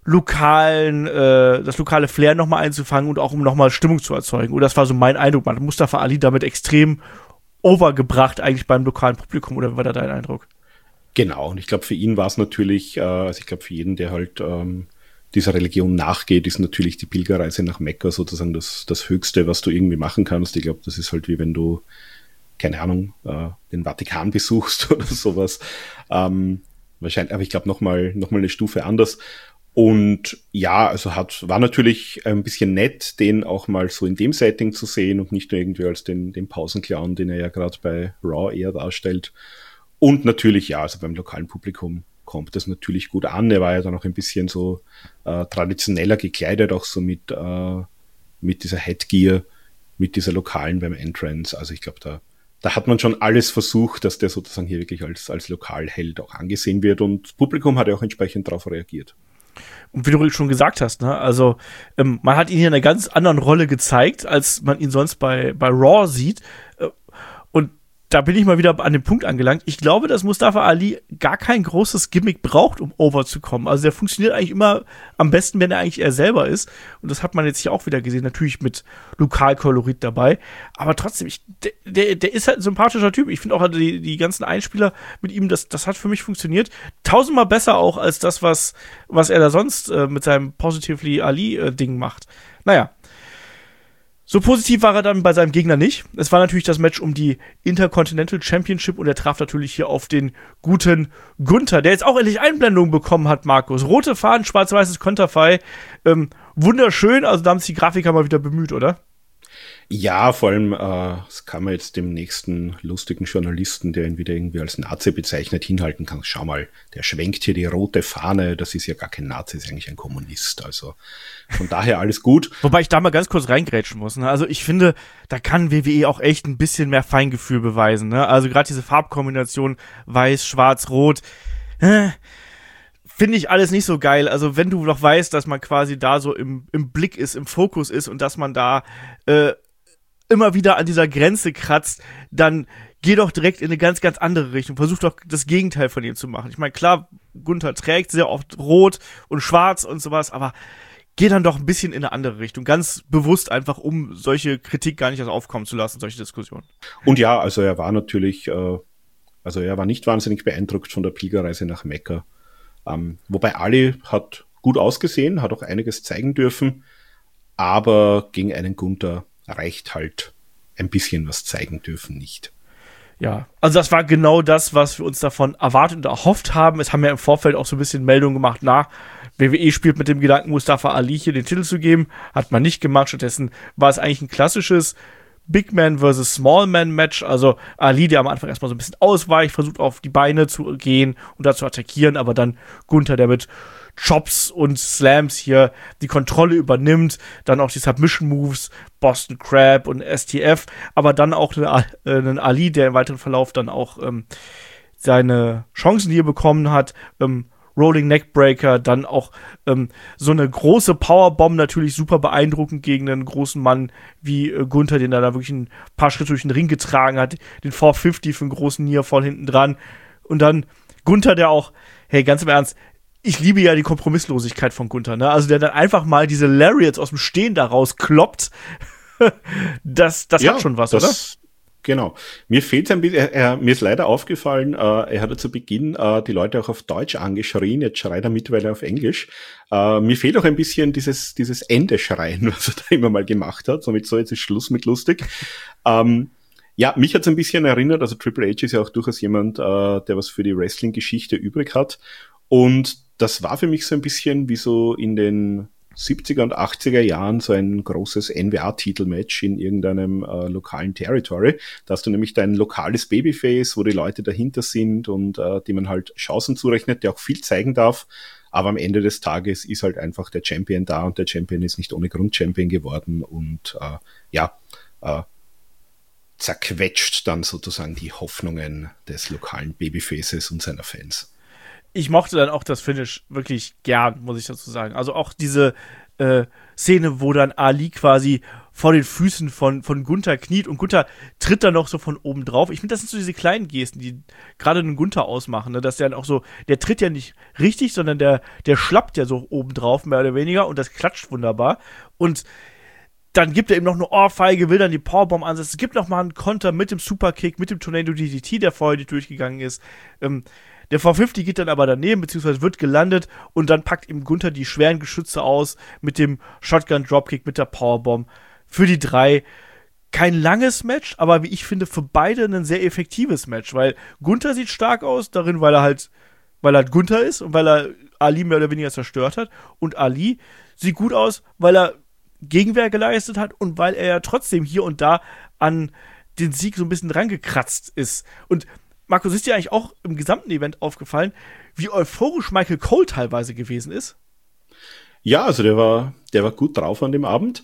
lokalen, äh, das lokale Flair nochmal einzufangen und auch um nochmal Stimmung zu erzeugen. Und das war so mein Eindruck. Man hat Mustafa Ali damit extrem overgebracht eigentlich beim lokalen Publikum, oder wie war da dein Eindruck? Genau, und ich glaube, für ihn war es natürlich, äh, also ich glaube, für jeden, der halt ähm, dieser Religion nachgeht, ist natürlich die Pilgerreise nach Mekka sozusagen das, das Höchste, was du irgendwie machen kannst. Ich glaube, das ist halt wie wenn du, keine Ahnung, äh, den Vatikan besuchst oder sowas. Ähm, wahrscheinlich, aber ich glaube, nochmal noch mal eine Stufe anders. Und ja, also hat, war natürlich ein bisschen nett, den auch mal so in dem Setting zu sehen und nicht nur irgendwie als den, den Pausenclown, den er ja gerade bei Raw eher darstellt. Und natürlich, ja, also beim lokalen Publikum kommt das natürlich gut an. Er war ja dann auch ein bisschen so äh, traditioneller gekleidet, auch so mit, äh, mit dieser Headgear, mit dieser lokalen beim Entrance. Also ich glaube, da, da hat man schon alles versucht, dass der sozusagen hier wirklich als, als Lokalheld auch angesehen wird. Und das Publikum hat ja auch entsprechend darauf reagiert. Und wie du schon gesagt hast, ne, also ähm, man hat ihn hier in einer ganz anderen Rolle gezeigt, als man ihn sonst bei, bei Raw sieht. Äh, und da bin ich mal wieder an dem Punkt angelangt. Ich glaube, dass Mustafa Ali gar kein großes Gimmick braucht, um over zu kommen. Also der funktioniert eigentlich immer am besten, wenn er eigentlich er selber ist. Und das hat man jetzt hier auch wieder gesehen, natürlich mit Lokalkolorit dabei. Aber trotzdem, ich, der, der, der ist halt ein sympathischer Typ. Ich finde auch die, die ganzen Einspieler mit ihm, das, das hat für mich funktioniert. Tausendmal besser auch als das, was, was er da sonst äh, mit seinem Positively Ali-Ding macht. Naja. So positiv war er dann bei seinem Gegner nicht. Es war natürlich das Match um die Intercontinental Championship und er traf natürlich hier auf den guten Gunther, der jetzt auch endlich Einblendungen bekommen hat, Markus. Rote Fahnen, schwarz-weißes Konterfei. Ähm, wunderschön, also da haben sich die Grafiker mal wieder bemüht, oder? Ja, vor allem, äh, das kann man jetzt dem nächsten lustigen Journalisten, der ihn wieder irgendwie als Nazi bezeichnet, hinhalten kann. Schau mal, der schwenkt hier die rote Fahne, das ist ja gar kein Nazi, ist eigentlich ein Kommunist. Also von daher alles gut. Wobei ich da mal ganz kurz reingrätschen muss. Ne? Also ich finde, da kann W W E auch echt ein bisschen mehr Feingefühl beweisen. Ne? Also gerade diese Farbkombination weiß, schwarz, rot, äh, finde ich alles nicht so geil. Also wenn du noch weißt, dass man quasi da so im, im Blick ist, im Fokus ist und dass man da äh, immer wieder an dieser Grenze kratzt, dann geh doch direkt in eine ganz, ganz andere Richtung. Versuch doch das Gegenteil von ihm zu machen. Ich meine, klar, Gunther trägt sehr oft rot und schwarz und sowas, aber geh dann doch ein bisschen in eine andere Richtung. Ganz bewusst einfach, um solche Kritik gar nicht erst aufkommen zu lassen, solche Diskussionen. Und ja, also er war natürlich, äh, also er war nicht wahnsinnig beeindruckt von der Pilgerreise nach Mekka. Ähm, wobei Ali hat gut ausgesehen, hat auch einiges zeigen dürfen, aber gegen einen Gunther reicht halt ein bisschen was zeigen dürfen nicht. Ja, also das war genau das, was wir uns davon erwartet und erhofft haben. Es haben ja im Vorfeld auch so ein bisschen Meldungen gemacht, na, W W E spielt mit dem Gedanken, Mustafa Ali hier den Titel zu geben. Hat man nicht gemacht, stattdessen war es eigentlich ein klassisches Big Man versus Small Man Match, also Ali, der am Anfang erstmal so ein bisschen ausweicht, versucht auf die Beine zu gehen und da zu attackieren, aber dann Gunther, der mit Chops und Slams hier die Kontrolle übernimmt, dann auch die Submission Moves, Boston Crab und S T F, aber dann auch einen Ali, der im weiteren Verlauf dann auch ähm, seine Chancen hier bekommen hat, ähm, Rolling Neckbreaker, dann auch ähm, so eine große Powerbomb, natürlich super beeindruckend gegen einen großen Mann wie äh, Gunther, den er da wirklich ein paar Schritte durch den Ring getragen hat, den vier fünfzig für einen großen Nearfall hinten dran und dann Gunther, der auch, hey, ganz im Ernst, ich liebe ja die Kompromisslosigkeit von Gunther, ne? Also der dann einfach mal diese Lariats aus dem Stehen da rauskloppt, das, das ja, hat schon was, das, oder? Genau. Mir fehlt ein bisschen, er, er, mir ist leider aufgefallen, äh, er hatte zu Beginn äh, die Leute auch auf Deutsch angeschrien, jetzt schreit er mittlerweile auf Englisch. Äh, mir fehlt auch ein bisschen dieses, dieses Ende-Schreien, was er da immer mal gemacht hat, somit so, jetzt ist Schluss mit lustig. ähm, ja, mich hat's ein bisschen erinnert, also Triple H ist ja auch durchaus jemand, äh, der was für die Wrestling-Geschichte übrig hat. Und das war für mich so ein bisschen wie so in den siebziger und achtziger Jahren so ein großes N W A-Titelmatch in irgendeinem äh, lokalen Territory. Da hast du nämlich dein lokales Babyface, wo die Leute dahinter sind und äh, die man halt Chancen zurechnet, der auch viel zeigen darf. Aber am Ende des Tages ist halt einfach der Champion da und der Champion ist nicht ohne Grund Champion geworden und äh, ja, äh, zerquetscht dann sozusagen die Hoffnungen des lokalen Babyfaces und seiner Fans. Ich mochte dann auch das Finish wirklich gern, muss ich dazu sagen. Also auch diese äh, Szene, wo dann Ali quasi vor den Füßen von, von Gunther kniet und Gunther tritt dann noch so von oben drauf. Ich finde, das sind so diese kleinen Gesten, die gerade einen Gunther ausmachen, ne? Dass der dann auch so, der tritt ja nicht richtig, sondern der, der schlappt ja so oben drauf, mehr oder weniger, und das klatscht wunderbar. Und dann gibt er eben noch eine Ohrfeige, will dann die Powerbomb ansetzen. Es gibt noch mal einen Konter mit dem Superkick, mit dem Tornado D D T, der vorher nicht durchgegangen ist. Ähm, der V fünfzig geht dann aber daneben, beziehungsweise wird gelandet, und dann packt ihm Gunther die schweren Geschütze aus mit dem Shotgun-Dropkick, mit der Powerbomb für die drei. Kein langes Match, aber wie ich finde, für beide ein sehr effektives Match, weil Gunther sieht stark aus darin, weil er halt, weil er halt Gunther ist und weil er Ali mehr oder weniger zerstört hat, und Ali sieht gut aus, weil er Gegenwehr geleistet hat und weil er ja trotzdem hier und da an den Sieg so ein bisschen rangekratzt ist. Und Markus, ist dir eigentlich auch im gesamten Event aufgefallen, wie euphorisch Michael Cole teilweise gewesen ist? Ja, also der war, der war gut drauf an dem Abend.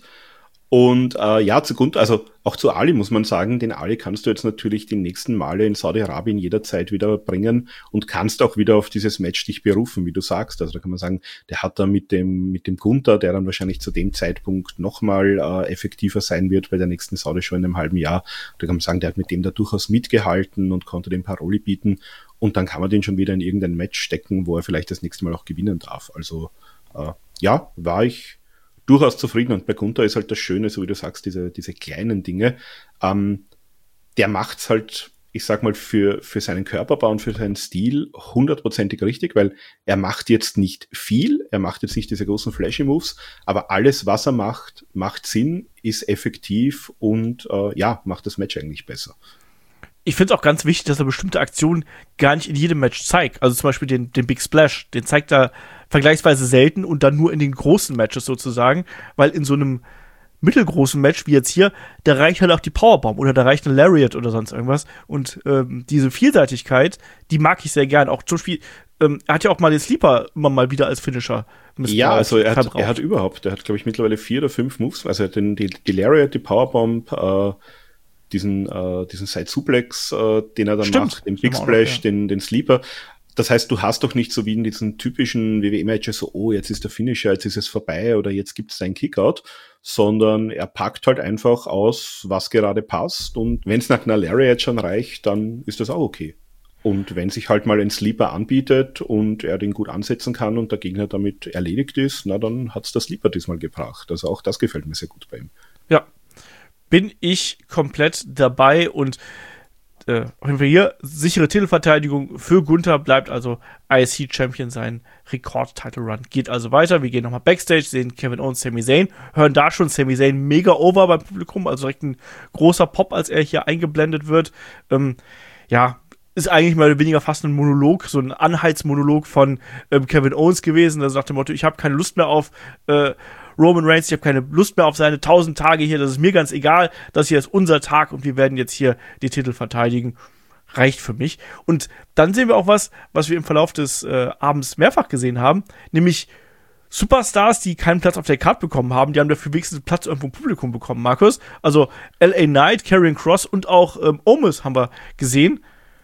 Und äh, ja, zu Gunther, also auch zu Ali muss man sagen, den Ali kannst du jetzt natürlich die nächsten Male in Saudi-Arabien jederzeit wieder bringen und kannst auch wieder auf dieses Match dich berufen, wie du sagst. Also da kann man sagen, der hat da mit dem mit dem Gunther, der dann wahrscheinlich zu dem Zeitpunkt nochmal äh, effektiver sein wird bei der nächsten Saudi-Show in einem halben Jahr. Da kann man sagen, der hat mit dem da durchaus mitgehalten und konnte dem Paroli bieten. Und dann kann man den schon wieder in irgendein Match stecken, wo er vielleicht das nächste Mal auch gewinnen darf. Also äh, ja, war ich durchaus zufrieden. Und bei Gunther ist halt das Schöne, so wie du sagst, diese, diese kleinen Dinge. Ähm, der macht's halt, ich sag mal, für, für seinen Körperbau und für seinen Stil hundertprozentig richtig, weil er macht jetzt nicht viel, er macht jetzt nicht diese großen flashy Moves, aber alles, was er macht, macht Sinn, ist effektiv und äh, ja, macht das Match eigentlich besser. Ich finde es auch ganz wichtig, dass er bestimmte Aktionen gar nicht in jedem Match zeigt. Also zum Beispiel den, den Big Splash, den zeigt er vergleichsweise selten und dann nur in den großen Matches sozusagen, weil in so einem mittelgroßen Match wie jetzt hier, da reicht halt auch die Powerbomb oder da reicht ein Lariat oder sonst irgendwas. Und ähm, diese Vielseitigkeit, die mag ich sehr gern. Auch zum Beispiel, ähm, er hat ja auch mal den Sleeper immer mal wieder als Finisher missbraucht. Ja, also er hat, er hat überhaupt, er hat glaube ich mittlerweile vier oder fünf Moves, also er hat den, die, die Lariat, die Powerbomb, äh, diesen, äh, diesen Side-Suplex, äh, den er dann Stimmt. macht, den Big Splash, noch, ja. den, den Sleeper. Das heißt, du hast doch nicht so wie in diesen typischen W W E-Matches so, oh, jetzt ist der Finisher, jetzt ist es vorbei oder jetzt gibt es einen Kickout, sondern er packt halt einfach aus, was gerade passt, und wenn es nach einer Lariat schon reicht, dann ist das auch okay. Und wenn sich halt mal ein Sleeper anbietet und er den gut ansetzen kann und der Gegner damit erledigt ist, na dann hat's der Sleeper diesmal gebracht. Also auch das gefällt mir sehr gut bei ihm. Ja, bin ich komplett dabei, und äh, auf jeden Fall hier sichere Titelverteidigung für Gunther, bleibt also I C Champion, sein Rekord-Title-Run geht also weiter. Wir gehen nochmal Backstage, sehen Kevin Owens, Sami Zayn, hören da schon Sami Zayn mega over beim Publikum, also direkt ein großer Pop, als er hier eingeblendet wird. Ähm, ja, ist eigentlich mehr oder weniger fast ein Monolog, so ein Anheizmonolog von ähm, Kevin Owens gewesen, also nach dem Motto, ich habe keine Lust mehr auf äh, Roman Reigns, ich habe keine Lust mehr auf seine tausend Tage hier, das ist mir ganz egal, das hier ist unser Tag und wir werden jetzt hier die Titel verteidigen. Reicht für mich. Und dann sehen wir auch was, was wir im Verlauf des äh, Abends mehrfach gesehen haben, nämlich Superstars, die keinen Platz auf der Card bekommen haben, die haben dafür wenigstens Platz irgendwo im Publikum bekommen, Markus. Also L A Knight, Karrion Kross und auch ähm, Omos haben wir gesehen.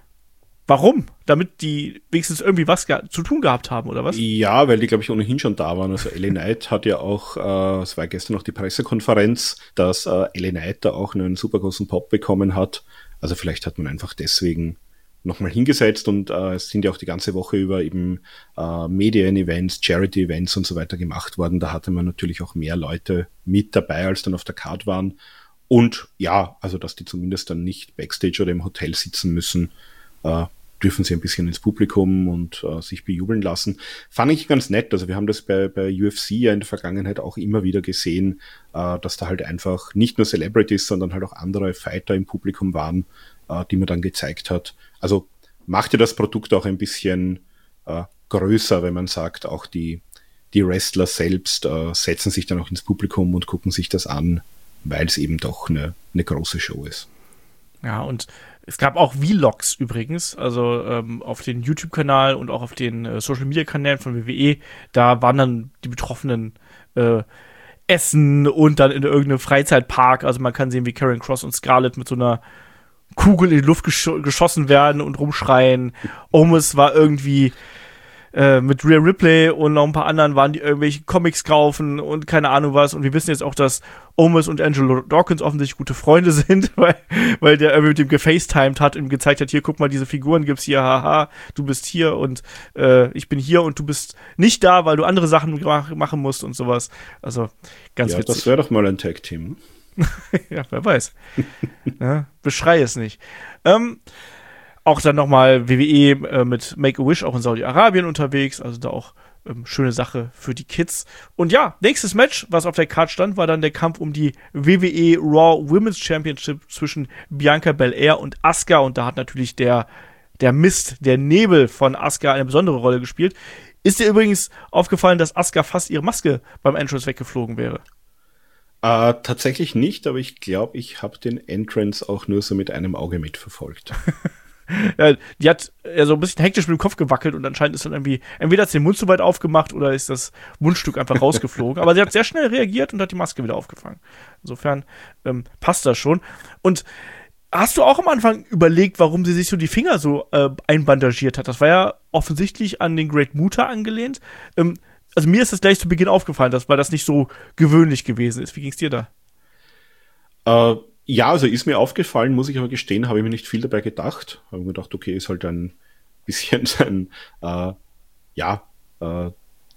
Warum? Damit die wenigstens irgendwie was ge- zu tun gehabt haben, oder was? Ja, weil die, glaube ich, ohnehin schon da waren. Also L A Knight hat ja auch, äh, es war gestern noch die Pressekonferenz, dass äh, L A Knight da auch einen super großen Pop bekommen hat. Also vielleicht hat man einfach deswegen nochmal hingesetzt, und äh, es sind ja auch die ganze Woche über eben äh, Medien-Events, Charity-Events und so weiter gemacht worden. Da hatte man natürlich auch mehr Leute mit dabei, als dann auf der Card waren. Und ja, also dass die zumindest dann nicht Backstage oder im Hotel sitzen müssen, äh, dürfen sie ein bisschen ins Publikum und äh, sich bejubeln lassen. Fand ich ganz nett. Also wir haben das bei, bei U F C ja in der Vergangenheit auch immer wieder gesehen, äh, dass da halt einfach nicht nur Celebrities, sondern halt auch andere Fighter im Publikum waren, äh, die man dann gezeigt hat. Also macht ja das Produkt auch ein bisschen äh, größer, wenn man sagt, auch die, die Wrestler selbst äh, setzen sich dann auch ins Publikum und gucken sich das an, weil es eben doch eine, eine große Show ist. Ja, und es gab auch Vlogs übrigens, also ähm, auf den YouTube-Kanal und auch auf den äh, Social-Media-Kanälen von W W E. Da waren dann die Betroffenen äh, essen und dann in irgendeinem Freizeitpark. Also man kann sehen, wie Karrion Kross und Scarlett mit so einer Kugel in die Luft gesch- geschossen werden und rumschreien. Omos war irgendwie äh, mit Rhea Ripley und noch ein paar anderen waren die irgendwelche Comics kaufen und keine Ahnung was. Und wir wissen jetzt auch, dass Omos und Angelo Dawkins offensichtlich gute Freunde sind, weil, weil der irgendwie mit dem gefacetimed hat und ihm gezeigt hat, hier, guck mal, diese Figuren gibt's hier, haha, du bist hier und äh, ich bin hier und du bist nicht da, weil du andere Sachen mach, machen musst und sowas. Also ganz ja, witzig. Das wäre doch mal ein Tag-Team. Ja, wer weiß. Ja, beschrei es nicht. Ähm, auch dann nochmal W W E äh, mit Make-A-Wish auch in Saudi-Arabien unterwegs, also da auch ähm, schöne Sache für die Kids. Und ja, nächstes Match, was auf der Card stand, war dann der Kampf um die W W E Raw Women's Championship zwischen Bianca Belair und Asuka, und da hat natürlich der, der Mist, der Nebel von Asuka eine besondere Rolle gespielt. Ist dir übrigens aufgefallen, dass Asuka fast ihre Maske beim Entrance weggeflogen wäre? Äh, tatsächlich nicht, aber ich glaube, ich habe den Entrance auch nur so mit einem Auge mitverfolgt. Ja, die hat ja so ein bisschen hektisch mit dem Kopf gewackelt und anscheinend ist dann irgendwie, entweder hat sie den Mund zu weit aufgemacht oder ist das Mundstück einfach rausgeflogen. Aber sie hat sehr schnell reagiert und hat die Maske wieder aufgefangen. Insofern ähm, passt das schon. Und hast du auch am Anfang überlegt, warum sie sich so die Finger so äh, einbandagiert hat? Das war ja offensichtlich an den Great Muta angelehnt. Ähm, Also mir ist das gleich zu Beginn aufgefallen, dass, weil das nicht so gewöhnlich gewesen ist. Wie ging's dir da? Äh, ja, also ist mir aufgefallen, muss ich aber gestehen, habe ich mir nicht viel dabei gedacht. Habe mir gedacht, okay, ist halt ein bisschen ein, äh, ja, äh,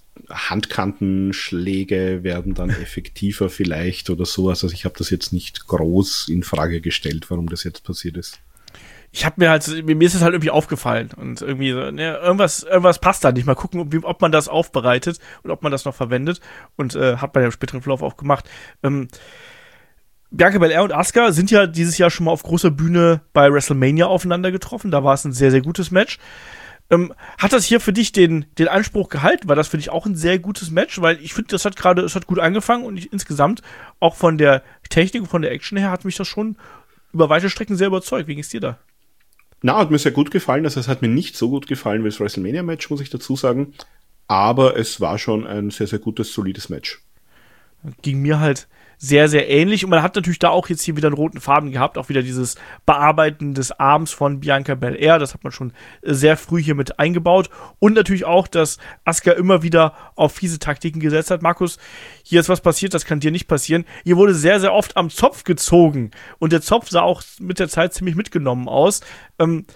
Handkantenschläge werden dann effektiver vielleicht oder sowas. Also ich habe das jetzt nicht groß in Frage gestellt, warum das jetzt passiert ist. Ich habe mir halt, mir ist es halt irgendwie aufgefallen und irgendwie, ne, irgendwas, irgendwas passt da nicht. Mal gucken, ob, ob man das aufbereitet und ob man das noch verwendet, und äh, hat man ja im späteren Verlauf auch gemacht. Ähm, Bianca Belair und Asuka sind ja dieses Jahr schon mal auf großer Bühne bei WrestleMania aufeinander getroffen. Da war es ein sehr, sehr gutes Match. Ähm, hat das hier für dich den, den Anspruch gehalten? War das für dich auch ein sehr gutes Match? Weil ich finde, das hat gerade, es hat gut angefangen und ich, insgesamt auch von der Technik und von der Action her hat mich das schon über weite Strecken sehr überzeugt. Wie ging's dir da? Na, hat mir sehr gut gefallen. Also es hat mir nicht so gut gefallen wie das WrestleMania-Match, muss ich dazu sagen. Aber es war schon ein sehr, sehr gutes, solides Match. Ging mir halt sehr, sehr ähnlich. Und man hat natürlich da auch jetzt hier wieder einen roten Faden gehabt. Auch wieder dieses Bearbeiten des Arms von Bianca Belair. Das hat man schon sehr früh hier mit eingebaut. Und natürlich auch, dass Asuka immer wieder auf fiese Taktiken gesetzt hat. Markus, hier ist was passiert, das kann dir nicht passieren. Hier wurde sehr, sehr oft am Zopf gezogen. Und der Zopf sah auch mit der Zeit ziemlich mitgenommen aus. Ähm,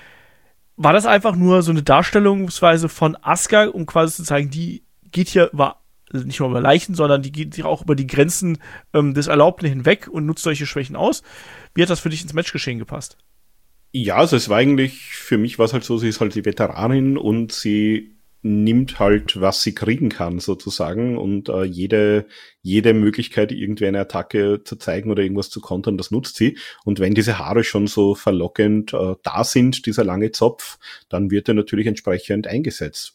war das einfach nur so eine Darstellungsweise von Asuka, um quasi zu zeigen, die geht hier über, also nicht nur über Leichen, sondern die geht hier auch über die Grenzen ähm, des Erlaubten hinweg und nutzt solche Schwächen aus? Wie hat das für dich ins Matchgeschehen gepasst? Ja, also es war eigentlich, für mich war es halt so, sie ist halt die Veteranin und sie nimmt halt, was sie kriegen kann, sozusagen, und äh, jede jede Möglichkeit, irgendwie eine Attacke zu zeigen oder irgendwas zu kontern, das nutzt sie. Und wenn diese Haare schon so verlockend äh, da sind, dieser lange Zopf, dann wird er natürlich entsprechend eingesetzt.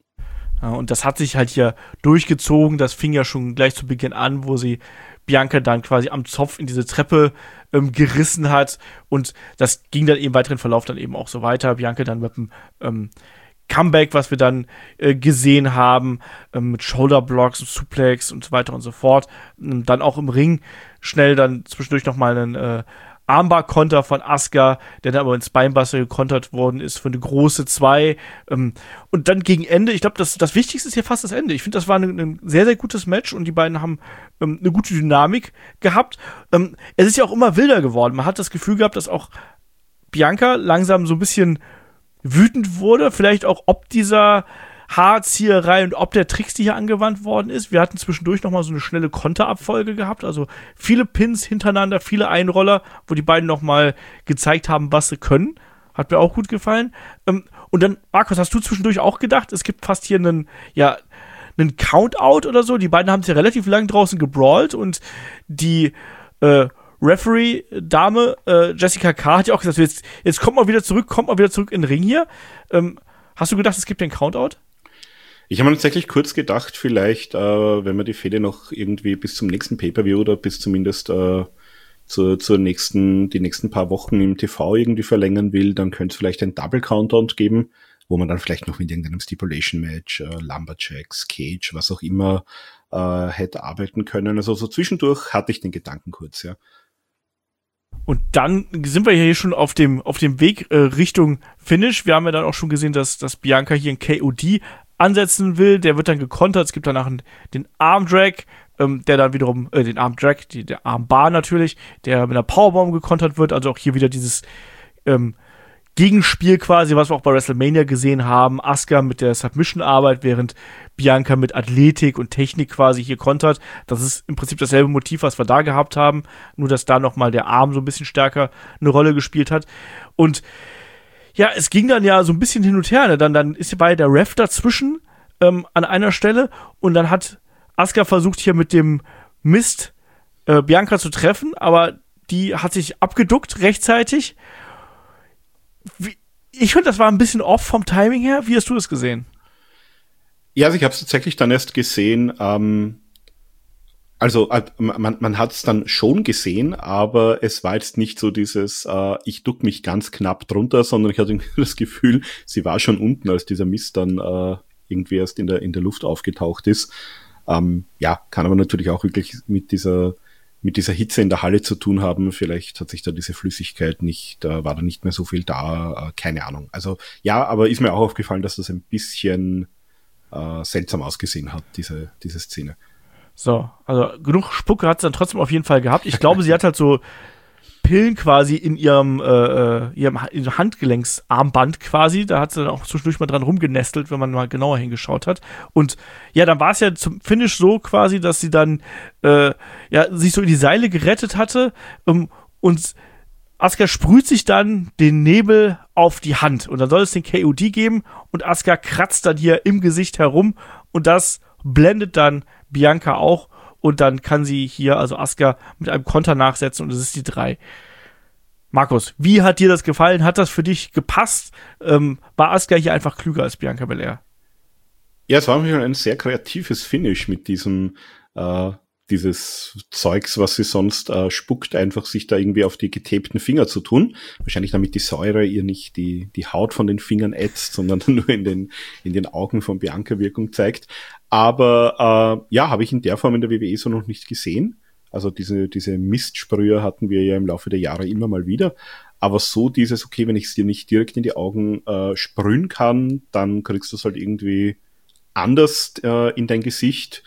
Ja, und das hat sich halt hier durchgezogen. Das fing ja schon gleich zu Beginn an, wo sie Bianca dann quasi am Zopf in diese Treppe ähm, gerissen hat. Und das ging dann im weiteren Verlauf dann eben auch so weiter. Bianca dann mit dem ähm, Comeback, was wir dann äh, gesehen haben, ähm, mit Shoulderblocks und Suplex und so weiter und so fort. Und dann auch im Ring schnell dann zwischendurch nochmal einen äh, Armbar-Konter von Asuka, der dann aber ins Beinbuster gekontert worden ist für eine große zwei. Ähm, und dann gegen Ende, ich glaube, das, das Wichtigste ist hier fast das Ende. Ich finde, das war ein, ein sehr, sehr gutes Match und die beiden haben ähm, eine gute Dynamik gehabt. Ähm, es ist ja auch immer wilder geworden. Man hat das Gefühl gehabt, dass auch Bianca langsam so ein bisschen wütend wurde, vielleicht auch ob dieser Haarzieherei und ob der Tricks, die hier angewandt worden ist. Wir hatten zwischendurch nochmal so eine schnelle Konterabfolge gehabt, also viele Pins hintereinander, viele Einroller, wo die beiden nochmal gezeigt haben, was sie können. Hat mir auch gut gefallen. Und dann, Markus, hast du zwischendurch auch gedacht, es gibt fast hier einen, ja, einen Countout oder so? Die beiden haben es ja relativ lang draußen gebrawlt und die, äh, Referee-Dame, äh, Jessica K. hat ja auch gesagt, jetzt, jetzt kommt mal wieder zurück, kommt mal wieder zurück in den Ring hier. Ähm, hast du gedacht, es gibt den Countout? Ich habe mir tatsächlich kurz gedacht, vielleicht, äh, wenn man die Fehde noch irgendwie bis zum nächsten Pay-Per-View oder bis zumindest äh, zur, zur nächsten, die nächsten paar Wochen im T V irgendwie verlängern will, dann könnte es vielleicht ein Double-Countout geben, wo man dann vielleicht noch mit irgendeinem Stipulation-Match, äh, Lumberjacks, Cage, was auch immer, äh, hätte arbeiten können. Also so zwischendurch hatte ich den Gedanken kurz, ja. Und dann sind wir hier schon auf dem, auf dem Weg äh, Richtung Finish. Wir haben ja dann auch schon gesehen, dass, dass Bianca hier ein K O D ansetzen will. Der wird dann gekontert. Es gibt danach einen, den Armdrag, ähm, der dann wiederum, äh, den Armdrag, die, der Armbar natürlich, der mit einer Powerbomb gekontert wird. Also auch hier wieder dieses ähm, Gegenspiel quasi, was wir auch bei WrestleMania gesehen haben. Asuka mit der Submission-Arbeit, während Bianca mit Athletik und Technik quasi hier kontert. Das ist im Prinzip dasselbe Motiv, was wir da gehabt haben, nur dass da nochmal der Arm so ein bisschen stärker eine Rolle gespielt hat. Und ja, es ging dann ja so ein bisschen hin und her. Ne? Dann, dann ist bei der Ref dazwischen ähm, an einer Stelle und dann hat Asuka versucht hier mit dem Mist äh, Bianca zu treffen, aber die hat sich abgeduckt rechtzeitig. Wie, ich finde, das war ein bisschen off vom Timing her. Wie hast du das gesehen? Ja, also ich habe es tatsächlich dann erst gesehen, ähm, also äh, man, man hat es dann schon gesehen, aber es war jetzt nicht so dieses, äh, ich duck mich ganz knapp drunter, sondern ich hatte irgendwie das Gefühl, sie war schon unten, als dieser Mist dann äh, irgendwie erst in der, in der Luft aufgetaucht ist. Ähm, ja, kann aber natürlich auch wirklich mit dieser mit dieser Hitze in der Halle zu tun haben. Vielleicht hat sich da diese Flüssigkeit nicht, da war da nicht mehr so viel da, äh, keine Ahnung. Also ja, aber ist mir auch aufgefallen, dass das ein bisschen äh, seltsam ausgesehen hat, diese, diese Szene. So, also genug Spucke hat sie dann trotzdem auf jeden Fall gehabt. Ich glaube, sie hat halt so Pillen quasi in ihrem, äh, ihrem Handgelenksarmband quasi. Da hat sie dann auch zwischendurch mal dran rumgenestelt, wenn man mal genauer hingeschaut hat. Und ja, dann war es ja zum Finish so quasi, dass sie dann äh, ja, sich so in die Seile gerettet hatte. Um, und Asuka sprüht sich dann den Nebel auf die Hand. Und dann soll es den K O D geben. Und Asuka kratzt dann hier im Gesicht herum. Und das blendet dann Bianca auch. Und dann kann sie hier, also Asuka, mit einem Konter nachsetzen und es ist die drei. Markus, wie hat dir das gefallen? Hat das für dich gepasst? Ähm, war Asuka hier einfach klüger als Bianca Belair? Ja, es war ein sehr kreatives Finish mit diesem, äh, dieses Zeugs, was sie sonst äh, spuckt, einfach sich da irgendwie auf die getapten Finger zu tun. Wahrscheinlich damit die Säure ihr nicht die, die Haut von den Fingern ätzt, sondern nur in den, in den Augen von Bianca Wirkung zeigt. Aber äh, ja, habe ich in der Form in der W W E so noch nicht gesehen. Also diese diese Mistsprüher hatten wir ja im Laufe der Jahre immer mal wieder. Aber so dieses, okay, wenn ich es dir nicht direkt in die Augen äh, sprühen kann, dann kriegst du es halt irgendwie anders äh, in dein Gesicht.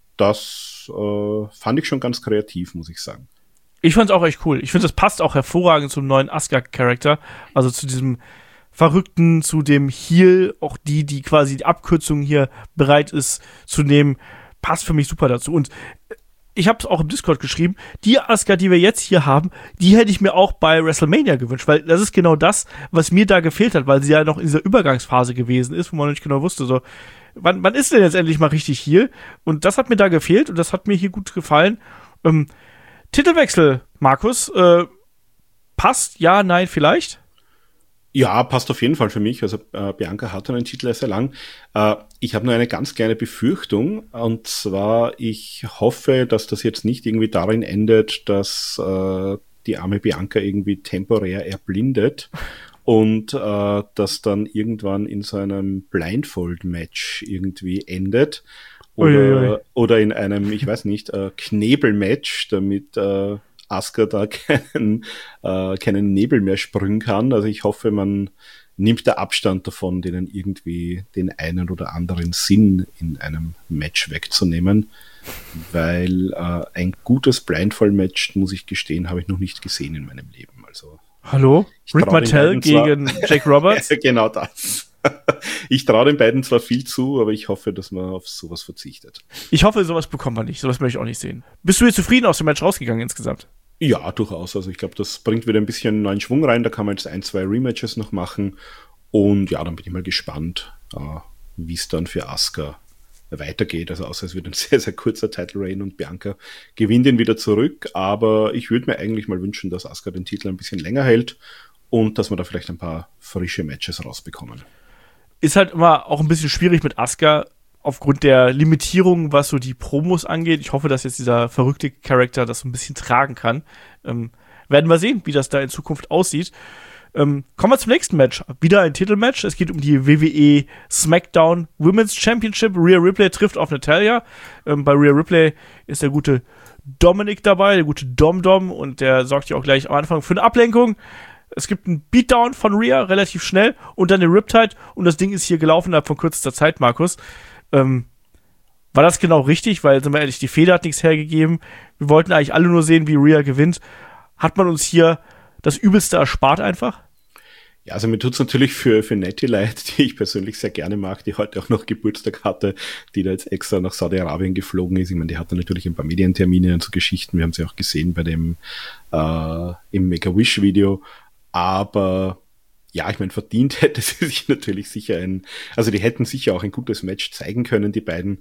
Das äh, fand ich schon ganz kreativ, muss ich sagen. Ich fand es auch echt cool. Ich finde, das passt auch hervorragend zum neuen Asuka-Charakter. Also zu diesem Verrückten, zu dem Heel, auch die, die quasi die Abkürzung hier bereit ist zu nehmen, passt für mich super dazu. Und ich habe es auch im Discord geschrieben, die Asuka, die wir jetzt hier haben, die hätte ich mir auch bei WrestleMania gewünscht, weil das ist genau das, was mir da gefehlt hat, weil sie ja noch in dieser Übergangsphase gewesen ist, wo man nicht genau wusste, so, wann, wann ist denn jetzt endlich mal richtig Heel? Und das hat mir da gefehlt und das hat mir hier gut gefallen. Ähm, Titelwechsel, Markus, äh, passt, ja, nein, vielleicht? Ja, passt auf jeden Fall für mich. Also äh, Bianca hatte einen Titel sehr lang. Äh, ich habe nur eine ganz kleine Befürchtung. Und zwar, ich hoffe, dass das jetzt nicht irgendwie darin endet, dass äh, die arme Bianca irgendwie temporär erblindet und äh, das dann irgendwann in so einem Blindfold-Match irgendwie endet. Oder, Uiuiui. oder in einem, ich weiß nicht, äh, Knebel-Match, damit äh, Asuka da keinen, äh, keinen Nebel mehr sprühen kann. Also ich hoffe, man nimmt da Abstand davon, denen irgendwie den einen oder anderen Sinn in einem Match wegzunehmen. Weil äh, ein gutes Blindfold-Match, muss ich gestehen, habe ich noch nicht gesehen in meinem Leben. Also Hallo? ich Rick trau den Martel beiden zwar- gegen Jake Roberts? Ja, genau das. Ich traue den beiden zwar viel zu, aber ich hoffe, dass man auf sowas verzichtet. Ich hoffe, sowas bekommt man nicht. Sowas möchte ich auch nicht sehen. Bist du jetzt zufrieden aus dem Match rausgegangen insgesamt? Ja, durchaus. Also ich glaube, das bringt wieder ein bisschen neuen Schwung rein. Da kann man jetzt ein, zwei Rematches noch machen. Und ja, dann bin ich mal gespannt, äh, wie es dann für Asuka weitergeht. Also außer es wird ein sehr, sehr kurzer Title Reign und Bianca gewinnt ihn wieder zurück. Aber ich würde mir eigentlich mal wünschen, dass Asuka den Titel ein bisschen länger hält und dass wir da vielleicht ein paar frische Matches rausbekommen. Ist halt immer auch ein bisschen schwierig mit Asuka aufgrund der Limitierung, was so die Promos angeht. Ich hoffe, dass jetzt dieser verrückte Charakter das so ein bisschen tragen kann. Ähm, werden wir sehen, wie das da in Zukunft aussieht. Ähm, kommen wir zum nächsten Match. Wieder ein Titelmatch. Es geht um die W W E SmackDown Women's Championship. Rhea Ripley trifft auf Natalya. Ähm, bei Rhea Ripley ist der gute Dominik dabei, der gute Dom-Dom, und der sorgt ja auch gleich am Anfang für eine Ablenkung. Es gibt einen Beatdown von Rhea, relativ schnell, und dann eine Riptide, und das Ding ist hier gelaufen innerhalb von kürzester Zeit, Markus. Ähm, war das genau richtig? Weil, sind wir ehrlich, die Feder hat nichts hergegeben. Wir wollten eigentlich alle nur sehen, wie Rhea gewinnt. Hat man uns hier das Übelste erspart einfach? Ja, also mir tut's natürlich für, für Nettie leid, die ich persönlich sehr gerne mag, die heute auch noch Geburtstag hatte, die da jetzt extra nach Saudi-Arabien geflogen ist. Ich meine, die hatte natürlich ein paar Medientermine und so Geschichten. Wir haben sie auch gesehen bei dem, äh, im Make-A-Wish-Video. Aber, ja, ich meine, verdient hätte sie sich natürlich sicher ein, also die hätten sicher auch ein gutes Match zeigen können, die beiden.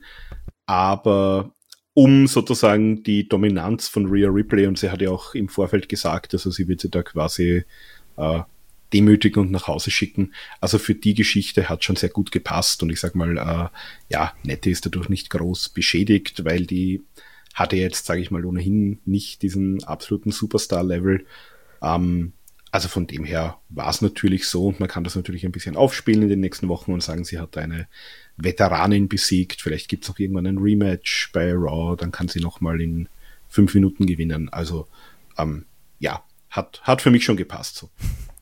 Aber um sozusagen die Dominanz von Rhea Ripley, und sie hat ja auch im Vorfeld gesagt, also sie wird sie da quasi, äh, demütigen und nach Hause schicken. Also für die Geschichte hat schon sehr gut gepasst, und ich sag mal, äh, ja, Nettie ist dadurch nicht groß beschädigt, weil die hatte jetzt, sage ich mal, ohnehin nicht diesen absoluten Superstar-Level. Ähm, also von dem her war es natürlich so, und man kann das natürlich ein bisschen aufspielen in den nächsten Wochen und sagen, sie hat eine Veteranin besiegt, vielleicht gibt es noch irgendwann ein Rematch bei Raw, dann kann sie nochmal in fünf Minuten gewinnen. Also ähm, ja, hat, hat für mich schon gepasst so.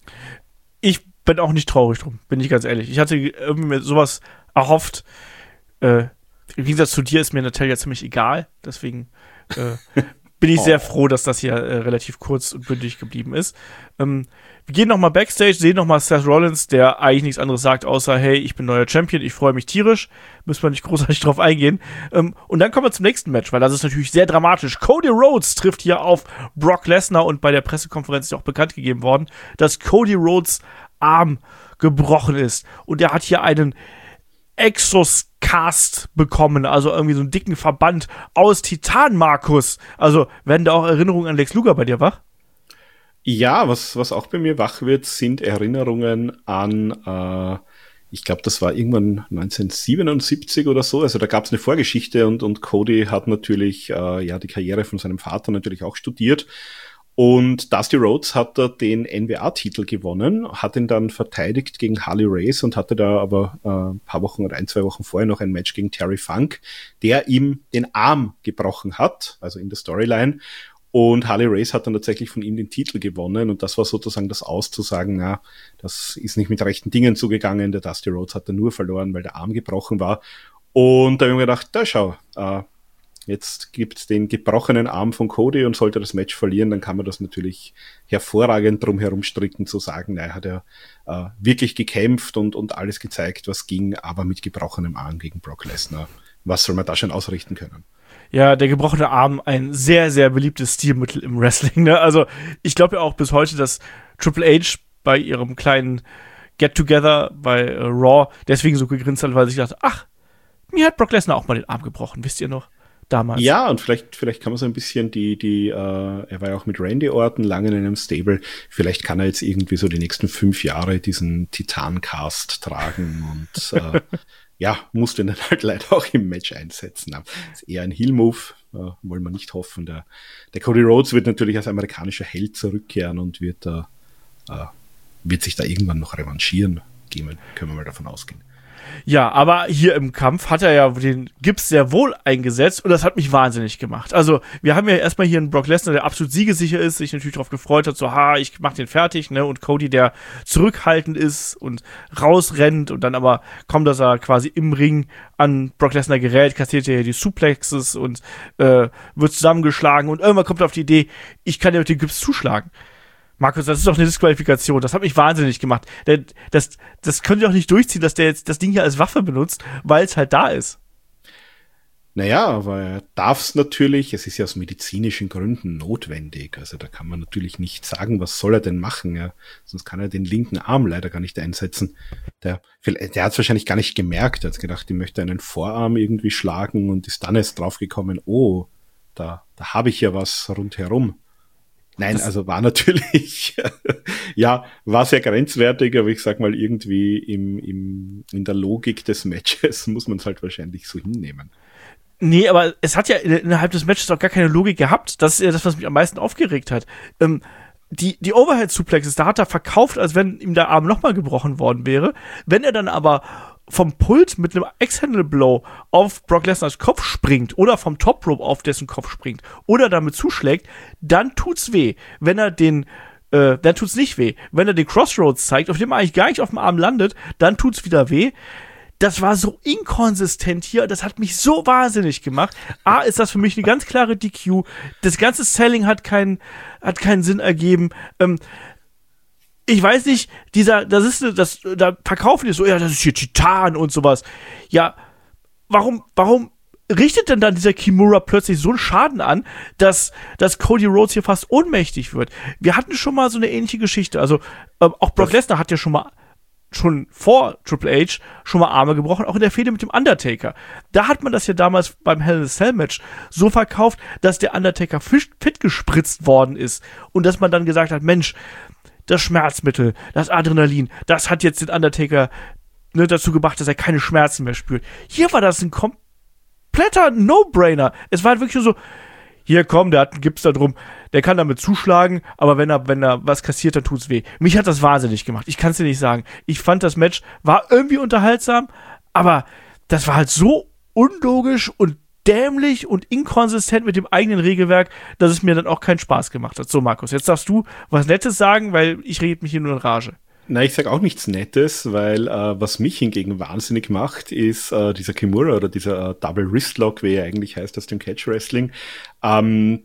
Ich bin auch nicht traurig drum, bin ich ganz ehrlich. Ich hatte irgendwie mir sowas erhofft. Äh, Im Gegensatz zu dir ist mir Natalya ziemlich egal. Deswegen äh, bin ich oh. sehr froh, dass das hier äh, relativ kurz und bündig geblieben ist. Ähm, wir gehen nochmal Backstage, sehen nochmal Seth Rollins, der eigentlich nichts anderes sagt, außer, hey, ich bin neuer Champion, ich freue mich tierisch. Müssen wir nicht großartig drauf eingehen. Ähm, und dann kommen wir zum nächsten Match, weil das ist natürlich sehr dramatisch. Cody Rhodes trifft hier auf Brock Lesnar, und bei der Pressekonferenz ist ja auch bekannt gegeben worden, dass Cody Rhodes Arm gebrochen ist. Und er hat hier einen Exos-Cast bekommen, also irgendwie so einen dicken Verband aus Titan, Markus. Also werden da auch Erinnerungen an Lex Luger bei dir wach? Ja, was, was auch bei mir wach wird, sind Erinnerungen an, äh, ich glaube, das war irgendwann neunzehnhundertsiebenundsiebzig oder so. Also da gab es eine Vorgeschichte, und, und Cody hat natürlich äh, ja die Karriere von seinem Vater natürlich auch studiert. Und Dusty Rhodes hat da den N W A-Titel gewonnen, hat ihn dann verteidigt gegen Harley Race und hatte da aber äh, ein paar Wochen oder ein, zwei Wochen vorher noch ein Match gegen Terry Funk, der ihm den Arm gebrochen hat, also in der Storyline. Und Harley Race hat dann tatsächlich von ihm den Titel gewonnen, und das war sozusagen das Auszusagen, na, das ist nicht mit rechten Dingen zugegangen, der Dusty Rhodes hat dann nur verloren, weil der Arm gebrochen war. Und da habe ich mir gedacht, da schau, äh, jetzt gibt's den gebrochenen Arm von Cody, und sollte das Match verlieren, dann kann man das natürlich hervorragend drum herum stricken, zu sagen, na, er hat ja äh, wirklich gekämpft und, und alles gezeigt, was ging, aber mit gebrochenem Arm gegen Brock Lesnar. Was soll man da schon ausrichten können? Ja, der gebrochene Arm, ein sehr, sehr beliebtes Stilmittel im Wrestling, ne? Also, ich glaube ja auch bis heute, dass Triple H bei ihrem kleinen Get-Together bei äh, Raw deswegen so gegrinst hat, weil sich dachte, ach, mir hat Brock Lesnar auch mal den Arm gebrochen, wisst ihr noch? Damals. Ja, und vielleicht, vielleicht kann man so ein bisschen die, die, äh, er war ja auch mit Randy Orton lange in einem Stable, vielleicht kann er jetzt irgendwie so die nächsten fünf Jahre diesen Titan-Cast tragen und, äh, ja, muss den dann halt leider auch im Match einsetzen. Das ist eher ein Heel-Move, äh, wollen wir nicht hoffen. Der, der Cody Rhodes wird natürlich als amerikanischer Held zurückkehren und wird, äh, äh, wird sich da irgendwann noch revanchieren. Gehen, können wir mal davon ausgehen. Ja, aber hier im Kampf hat er ja den Gips sehr wohl eingesetzt, und das hat mich wahnsinnig gemacht. Also, wir haben ja erstmal hier einen Brock Lesnar, der absolut siegesicher ist, sich natürlich darauf gefreut hat, so, ha, ich mach den fertig, ne, und Cody, der zurückhaltend ist und rausrennt, und dann aber kommt, dass er quasi im Ring an Brock Lesnar gerät, kassiert er die Suplexes und äh, wird zusammengeschlagen, und irgendwann kommt er auf die Idee, ich kann ja mit dem Gips zuschlagen. Markus, das ist doch eine Disqualifikation. Das hat mich wahnsinnig gemacht. Das, das könnt ihr doch nicht durchziehen, dass der jetzt das Ding hier als Waffe benutzt, weil es halt da ist. Naja, aber er darf es natürlich, es ist ja aus medizinischen Gründen notwendig. Also da kann man natürlich nicht sagen, was soll er denn machen. Ja? Sonst kann er den linken Arm leider gar nicht einsetzen. Der, der hat es wahrscheinlich gar nicht gemerkt. Er hat gedacht, ich möchte einen Vorarm irgendwie schlagen, und ist dann erst draufgekommen, oh, da, da habe ich ja was rundherum. Nein, das also war natürlich, ja, war sehr grenzwertig, aber ich sag mal, irgendwie im, im, in der Logik des Matches muss man es halt wahrscheinlich so hinnehmen. Nee, aber es hat ja innerhalb des Matches auch gar keine Logik gehabt. Das ist ja das, was mich am meisten aufgeregt hat. Ähm, die, die Overhead-Suplexes, da hat er verkauft, als wenn ihm der Arm nochmal gebrochen worden wäre. Wenn er dann aber vom Pult mit einem X-Handle-Blow auf Brock Lesners Kopf springt oder vom Top-Rope auf dessen Kopf springt oder damit zuschlägt, dann tut's weh. Wenn er den, äh, dann tut's nicht weh. Wenn er den Crossroads zeigt, auf dem er eigentlich gar nicht auf dem Arm landet, dann tut's wieder weh. Das war so inkonsistent hier, das hat mich so wahnsinnig gemacht. A, ist das für mich eine ganz klare D Q. Das ganze Selling hat keinen, hat keinen Sinn ergeben. Ähm, ich weiß nicht, dieser, das ist, das, da verkaufen die so, ja, das ist hier Titan und sowas. Ja, warum, warum richtet denn dann dieser Kimura plötzlich so einen Schaden an, dass, dass Cody Rhodes hier fast ohnmächtig wird? Wir hatten schon mal so eine ähnliche Geschichte. Also, ähm, auch Brock Lesnar hat ja schon mal schon vor Triple H schon mal Arme gebrochen, auch in der Fehde mit dem Undertaker. Da hat man das ja damals beim Hell in a Cell Match so verkauft, dass der Undertaker fit gespritzt worden ist und dass man dann gesagt hat, Mensch, das Schmerzmittel, das Adrenalin, das hat jetzt den Undertaker, ne, dazu gebracht, dass er keine Schmerzen mehr spürt. Hier war das ein kompletter No-Brainer. Es war halt wirklich so, hier komm, der hat einen Gips da drum, der kann damit zuschlagen, aber wenn er, wenn er was kassiert, dann tut's weh. Mich hat das wahnsinnig gemacht. Ich kann's dir nicht sagen. Ich fand, das Match war irgendwie unterhaltsam, aber das war halt so unlogisch und dämlich und inkonsistent mit dem eigenen Regelwerk, dass es mir dann auch keinen Spaß gemacht hat. So, Markus, jetzt darfst du was Nettes sagen, weil ich rede mich hier nur in Rage. Na, ich sag auch nichts Nettes, weil äh, was mich hingegen wahnsinnig macht, ist äh, dieser Kimura oder dieser äh, Double Wristlock, wie er eigentlich heißt aus dem Catch Wrestling. Ähm,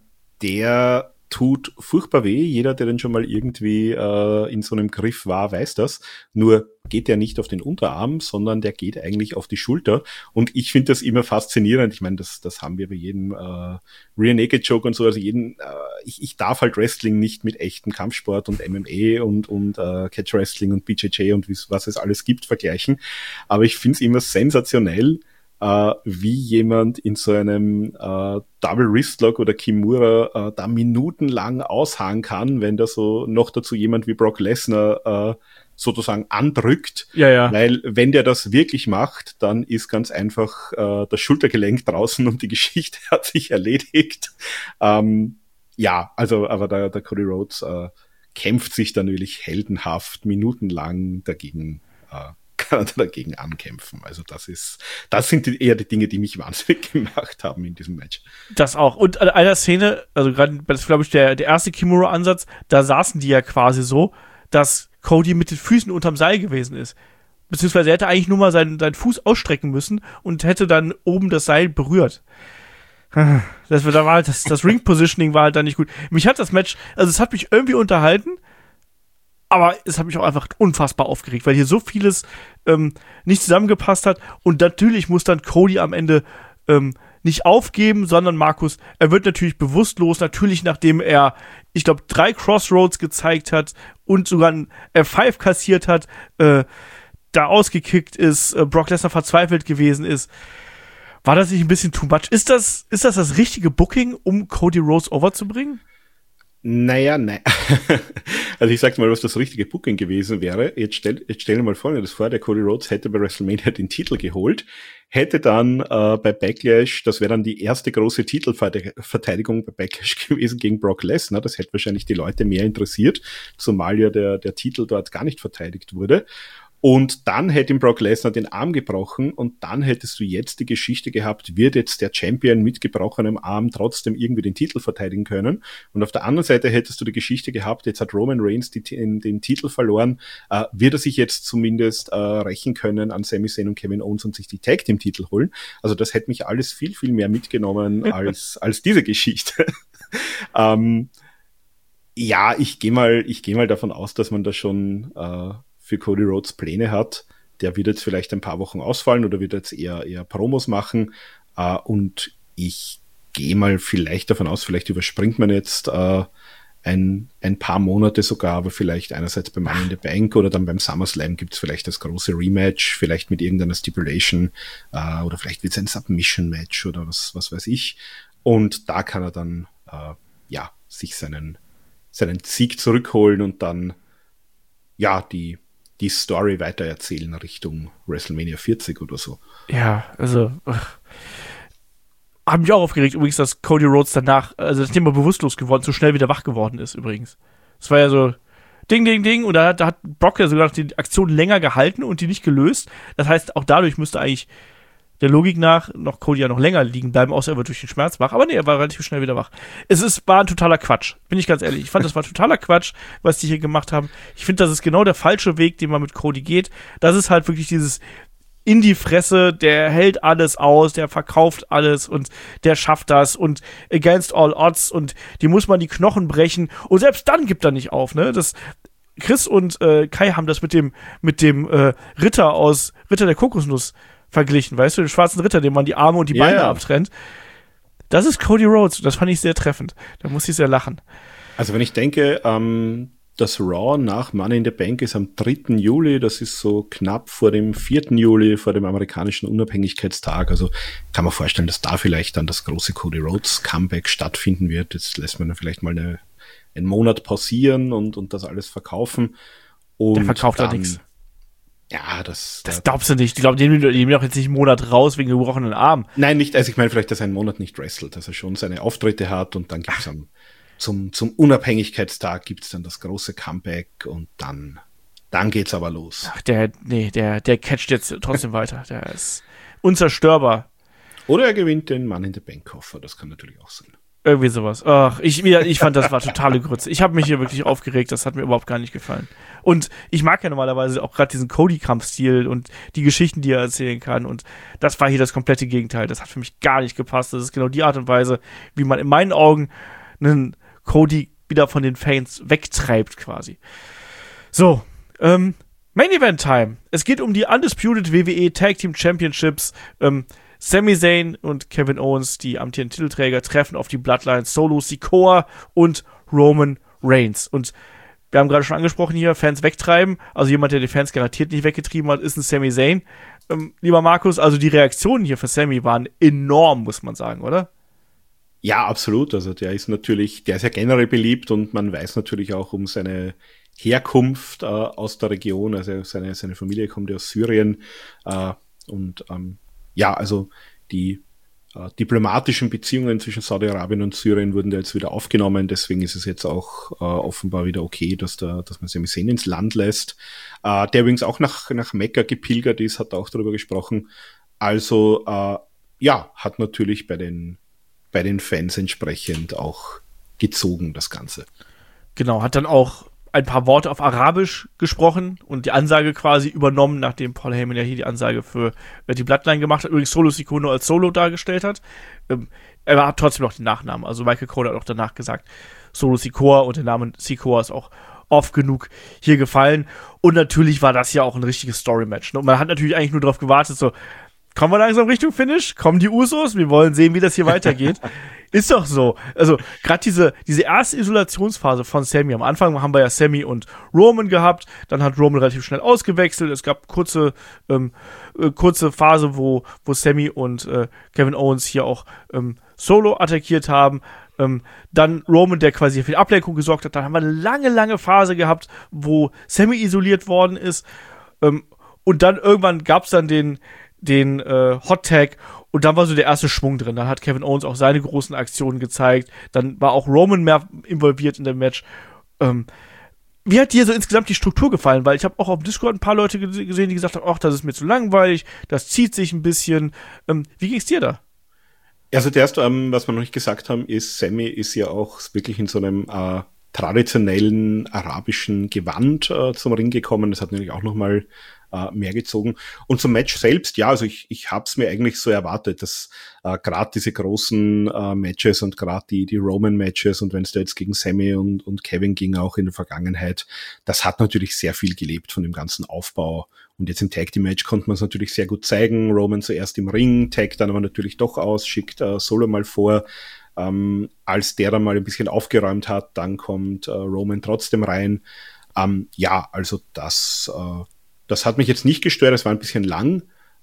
der tut furchtbar weh. Jeder, der denn schon mal irgendwie äh, in so einem Griff war, weiß das. Nur geht der nicht auf den Unterarm, sondern der geht eigentlich auf die Schulter. Und ich finde das immer faszinierend. Ich meine, das, das haben wir bei jedem äh, Rear Naked Choke und so. Also jeden, äh, ich, ich darf halt Wrestling nicht mit echtem Kampfsport und M M A und und äh, Catch Wrestling und B J J und was es alles gibt vergleichen. Aber ich finde es immer sensationell, Uh, wie jemand in so einem uh, Double Wristlock oder Kimura uh, da minutenlang ausharren kann, wenn da so noch dazu jemand wie Brock Lesnar uh, sozusagen andrückt. Ja, ja. Weil wenn der das wirklich macht, dann ist ganz einfach uh, das Schultergelenk draußen und die Geschichte hat sich erledigt. Um, ja, also aber der, der Cody Rhodes uh, kämpft sich da natürlich heldenhaft minutenlang dagegen uh, kann er dagegen ankämpfen. Also das ist, das sind die, eher die Dinge, die mich wahnsinnig gemacht haben in diesem Match. Das auch. Und an einer Szene, also gerade, das ist, glaube ich, der, der erste Kimura-Ansatz, da saßen die ja quasi so, dass Cody mit den Füßen unterm Seil gewesen ist. Beziehungsweise er hätte eigentlich nur mal seinen, seinen Fuß ausstrecken müssen und hätte dann oben das Seil berührt. Das, da war halt das, das Ring-Positioning war halt dann nicht gut. Mich hat das Match, also es hat mich irgendwie unterhalten, aber es hat mich auch einfach unfassbar aufgeregt, weil hier so vieles ähm, nicht zusammengepasst hat. Und natürlich muss dann Cody am Ende ähm, nicht aufgeben, sondern Markus, er wird natürlich bewusstlos, natürlich nachdem er, ich glaube, drei Crossroads gezeigt hat und sogar ein F fünf kassiert hat, äh, da ausgekickt ist, äh, Brock Lesnar verzweifelt gewesen ist. War das nicht ein bisschen too much? Ist das, ist das das richtige Booking, um Cody Rhodes overzubringen? Naja, nein. Also ich sag mal, was das richtige Booking gewesen wäre. Jetzt stell, jetzt stell dir mal Folgendes vor, der Cody Rhodes hätte bei WrestleMania den Titel geholt, hätte dann äh, bei Backlash, das wäre dann die erste große Titelverteidigung bei Backlash gewesen gegen Brock Lesnar. Das hätte wahrscheinlich die Leute mehr interessiert, zumal ja der, der Titel dort gar nicht verteidigt wurde. Und dann hätte ihm Brock Lesnar den Arm gebrochen und dann hättest du jetzt die Geschichte gehabt, wird jetzt der Champion mit gebrochenem Arm trotzdem irgendwie den Titel verteidigen können. Und auf der anderen Seite hättest du die Geschichte gehabt, jetzt hat Roman Reigns die, den, den Titel verloren, äh, wird er sich jetzt zumindest äh, rächen können an Sami Zayn und Kevin Owens und sich die Tag Team Titel holen. Also das hätte mich alles viel, viel mehr mitgenommen als, als diese Geschichte. ähm, ja, ich gehe mal, ich gehe mal davon aus, dass man da schon äh, für Cody Rhodes Pläne hat. Der wird jetzt vielleicht ein paar Wochen ausfallen oder wird jetzt eher eher Promos machen. Uh, und ich gehe mal vielleicht davon aus, vielleicht überspringt man jetzt uh, ein, ein paar Monate sogar, aber vielleicht einerseits beim Money in the Bank oder dann beim SummerSlam gibt es vielleicht das große Rematch, vielleicht mit irgendeiner Stipulation uh, oder vielleicht wird es ein Submission-Match oder was, was weiß ich. Und da kann er dann uh, ja sich seinen, seinen Sieg zurückholen und dann ja die die Story weitererzählen Richtung WrestleMania vierzig oder so. Ja, also haben mich auch aufgeregt übrigens, dass Cody Rhodes danach, also das Thema bewusstlos geworden, so schnell wieder wach geworden ist übrigens. Das war ja so Ding, Ding, Ding. Und da hat, da hat Brock ja sogar die Aktion länger gehalten und die nicht gelöst. Das heißt, auch dadurch müsste eigentlich der Logik nach noch Cody ja noch länger liegen bleiben, außer er wird durch den Schmerz wach. Aber nee, er war relativ schnell wieder wach. Es ist, war ein totaler Quatsch. Bin ich ganz ehrlich. Ich fand, das war totaler Quatsch, was die hier gemacht haben. Ich finde, das ist genau der falsche Weg, den man mit Cody geht. Das ist halt wirklich dieses in die Fresse, der hält alles aus, der verkauft alles und der schafft das und against all odds und die muss man die Knochen brechen und selbst dann gibt er nicht auf, ne? Das Chris und äh, Kai haben das mit dem mit dem äh, Ritter aus Ritter der Kokosnuss verglichen, weißt du, den schwarzen Ritter, dem man die Arme und die Beine yeah. abtrennt. Das ist Cody Rhodes. Das fand ich sehr treffend. Da muss ich sehr lachen. Also wenn ich denke, ähm, das Raw nach Money in the Bank ist am dritten Juli, das ist so knapp vor dem vierten Juli, vor dem amerikanischen Unabhängigkeitstag. Also kann man vorstellen, dass da vielleicht dann das große Cody Rhodes Comeback stattfinden wird. Jetzt lässt man dann vielleicht mal eine, einen Monat pausieren und, und das alles verkaufen. Und der verkauft da nichts. Ja, das... Das glaubst du nicht. Ich glaube, die nehmen doch jetzt nicht einen Monat raus wegen gebrochenen Arm. Nein, nicht. Also ich meine vielleicht, dass er einen Monat nicht wrestelt, dass er schon seine Auftritte hat und dann gibt's am, zum, zum Unabhängigkeitstag gibt's dann das große Comeback und dann, dann geht's aber los. Ach, der, nee, der, der catcht jetzt trotzdem weiter. Der ist unzerstörbar. Oder er gewinnt den Money in the Bank Koffer. Das kann natürlich auch sein. Irgendwie sowas. Ach, ich, ich fand, das war totale Grütze. Ich habe mich hier wirklich aufgeregt. Das hat mir überhaupt gar nicht gefallen. Und ich mag ja normalerweise auch gerade diesen Cody-Kampfstil und die Geschichten, die er erzählen kann. Und das war hier das komplette Gegenteil. Das hat für mich gar nicht gepasst. Das ist genau die Art und Weise, wie man in meinen Augen einen Cody wieder von den Fans wegtreibt quasi. So, ähm, Main Event Time. Es geht um die Undisputed W W E Tag Team Championships. Ähm, Sami Zayn und Kevin Owens, die amtierenden Titelträger, treffen auf die Bloodlines Solo Sikoa und Roman Reigns. Und wir haben gerade schon angesprochen hier, Fans wegtreiben. Also jemand, der die Fans garantiert nicht weggetrieben hat, ist ein Sami Zayn. Ähm, lieber Markus, also die Reaktionen hier für Sami waren enorm, muss man sagen, oder? Ja, absolut. Also der ist natürlich, der ist ja generell beliebt und man weiß natürlich auch um seine Herkunft äh, aus der Region. Also seine, seine Familie kommt ja aus Syrien äh, und ähm, ja, also die äh, diplomatischen Beziehungen zwischen Saudi-Arabien und Syrien wurden da jetzt wieder aufgenommen. Deswegen ist es jetzt auch äh, offenbar wieder okay, dass, da, dass man Sami Zayn ins Land lässt. Äh, der übrigens auch nach, nach Mekka gepilgert ist, hat auch darüber gesprochen. Also äh, ja, hat natürlich bei den, bei den Fans entsprechend auch gezogen, das Ganze. Genau, hat dann auch ein paar Worte auf Arabisch gesprochen und die Ansage quasi übernommen, nachdem Paul Heyman ja hier die Ansage für äh, die Bloodline gemacht hat, übrigens Solo Sikoa nur als Solo dargestellt hat. Ähm, er hat trotzdem noch den Nachnamen, also Michael Cole hat auch danach gesagt, Solo Sikoa und der Name Sikoa ist auch oft genug hier gefallen und natürlich war das ja auch ein richtiges Story-Match. Ne? Und man hat natürlich eigentlich nur darauf gewartet, so, kommen wir langsam Richtung Finish? Kommen die Usos? Wir wollen sehen, wie das hier weitergeht. Ist doch so. Also, gerade diese, diese erste Isolationsphase von Sami. Am Anfang haben wir ja Sami und Roman gehabt. Dann hat Roman relativ schnell ausgewechselt. Es gab kurze, ähm, äh, kurze Phase, wo, wo Sami und äh, Kevin Owens hier auch ähm, solo attackiert haben. Ähm, dann Roman, der quasi für die Ablenkung gesorgt hat. Dann haben wir eine lange, lange Phase gehabt, wo Sami isoliert worden ist. Ähm, und dann irgendwann gab es dann den, den äh, Hot Tag. Und dann war so der erste Schwung drin. Dann hat Kevin Owens auch seine großen Aktionen gezeigt. Dann war auch Roman mehr involviert in dem Match. Ähm, wie hat dir so insgesamt die Struktur gefallen? Weil ich habe auch auf Discord ein paar Leute gesehen, die gesagt haben, ach, das ist mir zu langweilig, das zieht sich ein bisschen. Ähm, wie ging's dir da? Also zuerst, ähm, was wir noch nicht gesagt haben, ist, Sami ist ja auch wirklich in so einem äh, traditionellen arabischen Gewand äh, zum Ring gekommen. Das hat natürlich auch nochmal äh, mehr gezogen. Und zum Match selbst, ja, also ich, ich habe es mir eigentlich so erwartet, dass äh, gerade diese großen äh, Matches und gerade die, die Roman-Matches und wenn es da jetzt gegen Sami und, und Kevin ging, auch in der Vergangenheit, das hat natürlich sehr viel gelebt von dem ganzen Aufbau. Und jetzt im Tag Team Match konnte man es natürlich sehr gut zeigen. Roman zuerst im Ring, taggt dann aber natürlich doch aus, schickt äh, Solo mal vor. Ähm, als der dann mal ein bisschen aufgeräumt hat, dann kommt äh, Roman trotzdem rein. Ähm, ja, also das, äh, das hat mich jetzt nicht gestört, es war ein bisschen lang,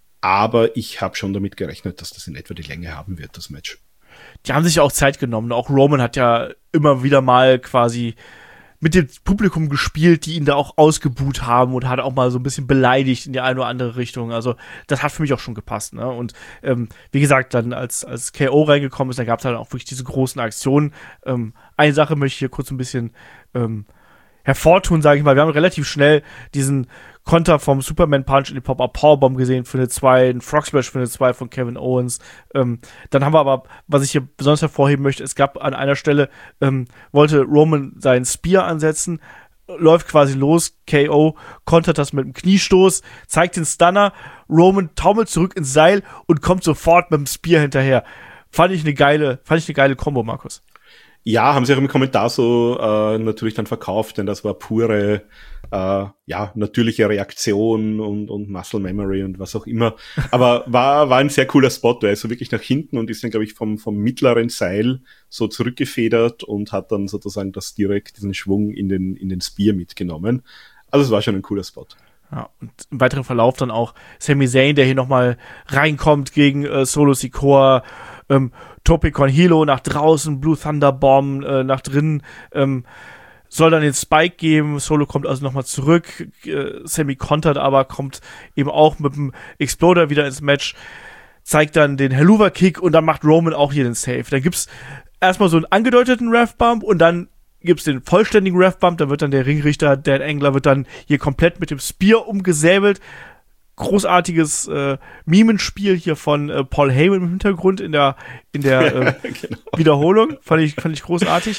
aber ich habe schon damit gerechnet, dass das in etwa die Länge haben wird, das Match. Die haben sich ja auch Zeit genommen. Auch Roman hat ja immer wieder mal quasi mit dem Publikum gespielt, die ihn da auch ausgebuht haben und hat auch mal so ein bisschen beleidigt in die eine oder andere Richtung. Also das hat für mich auch schon gepasst. Ne? Und ähm, wie gesagt, dann als, als K O reingekommen ist, da gab es halt auch wirklich diese großen Aktionen. Ähm, eine Sache möchte ich hier kurz ein bisschen ähm, hervortun, sage ich mal. Wir haben relativ schnell diesen Konter vom Superman Punch in die Pop-Up Powerbomb gesehen für eine zwei, ein Frog Splash für eine zwei von Kevin Owens. Ähm, dann haben wir aber, was ich hier besonders hervorheben möchte, es gab an einer Stelle, ähm, wollte Roman seinen Spear ansetzen, läuft quasi los, K O, kontert das mit dem Kniestoß, zeigt den Stunner, Roman taumelt zurück ins Seil und kommt sofort mit dem Spear hinterher. Fand ich eine geile, fand ich eine geile Kombo, Markus. Ja, haben sie auch im Kommentar so äh, natürlich dann verkauft, denn das war pure, äh, ja, natürliche Reaktion und, und Muscle Memory und was auch immer. Aber war war ein sehr cooler Spot, der ist so wirklich nach hinten und ist dann, glaube ich, vom vom mittleren Seil so zurückgefedert und hat dann sozusagen das direkt, diesen Schwung in den in den Spear mitgenommen. Also es war schon ein cooler Spot. Ja, und im weiteren Verlauf dann auch Sami Zayn, der hier nochmal reinkommt gegen äh, Solo Sikoa, ähm, Tope con Hilo nach draußen, Blue Thunder Bomb äh, nach drinnen, ähm, soll dann den Spike geben, Solo kommt also nochmal zurück, äh, Sami kontert aber, kommt eben auch mit dem Exploder wieder ins Match, zeigt dann den Helluva Kick und dann macht Roman auch hier den Save. Dann gibt's erstmal so einen angedeuteten Ref Bump und dann gibt's den vollständigen Ref Bump, da wird dann der Ringrichter, Dan Engler, wird dann hier komplett mit dem Spear umgesäbelt. Großartiges äh, Mimenspiel hier von äh, Paul Heyman im Hintergrund in der in der äh, genau. Wiederholung. Fand ich, fand ich großartig.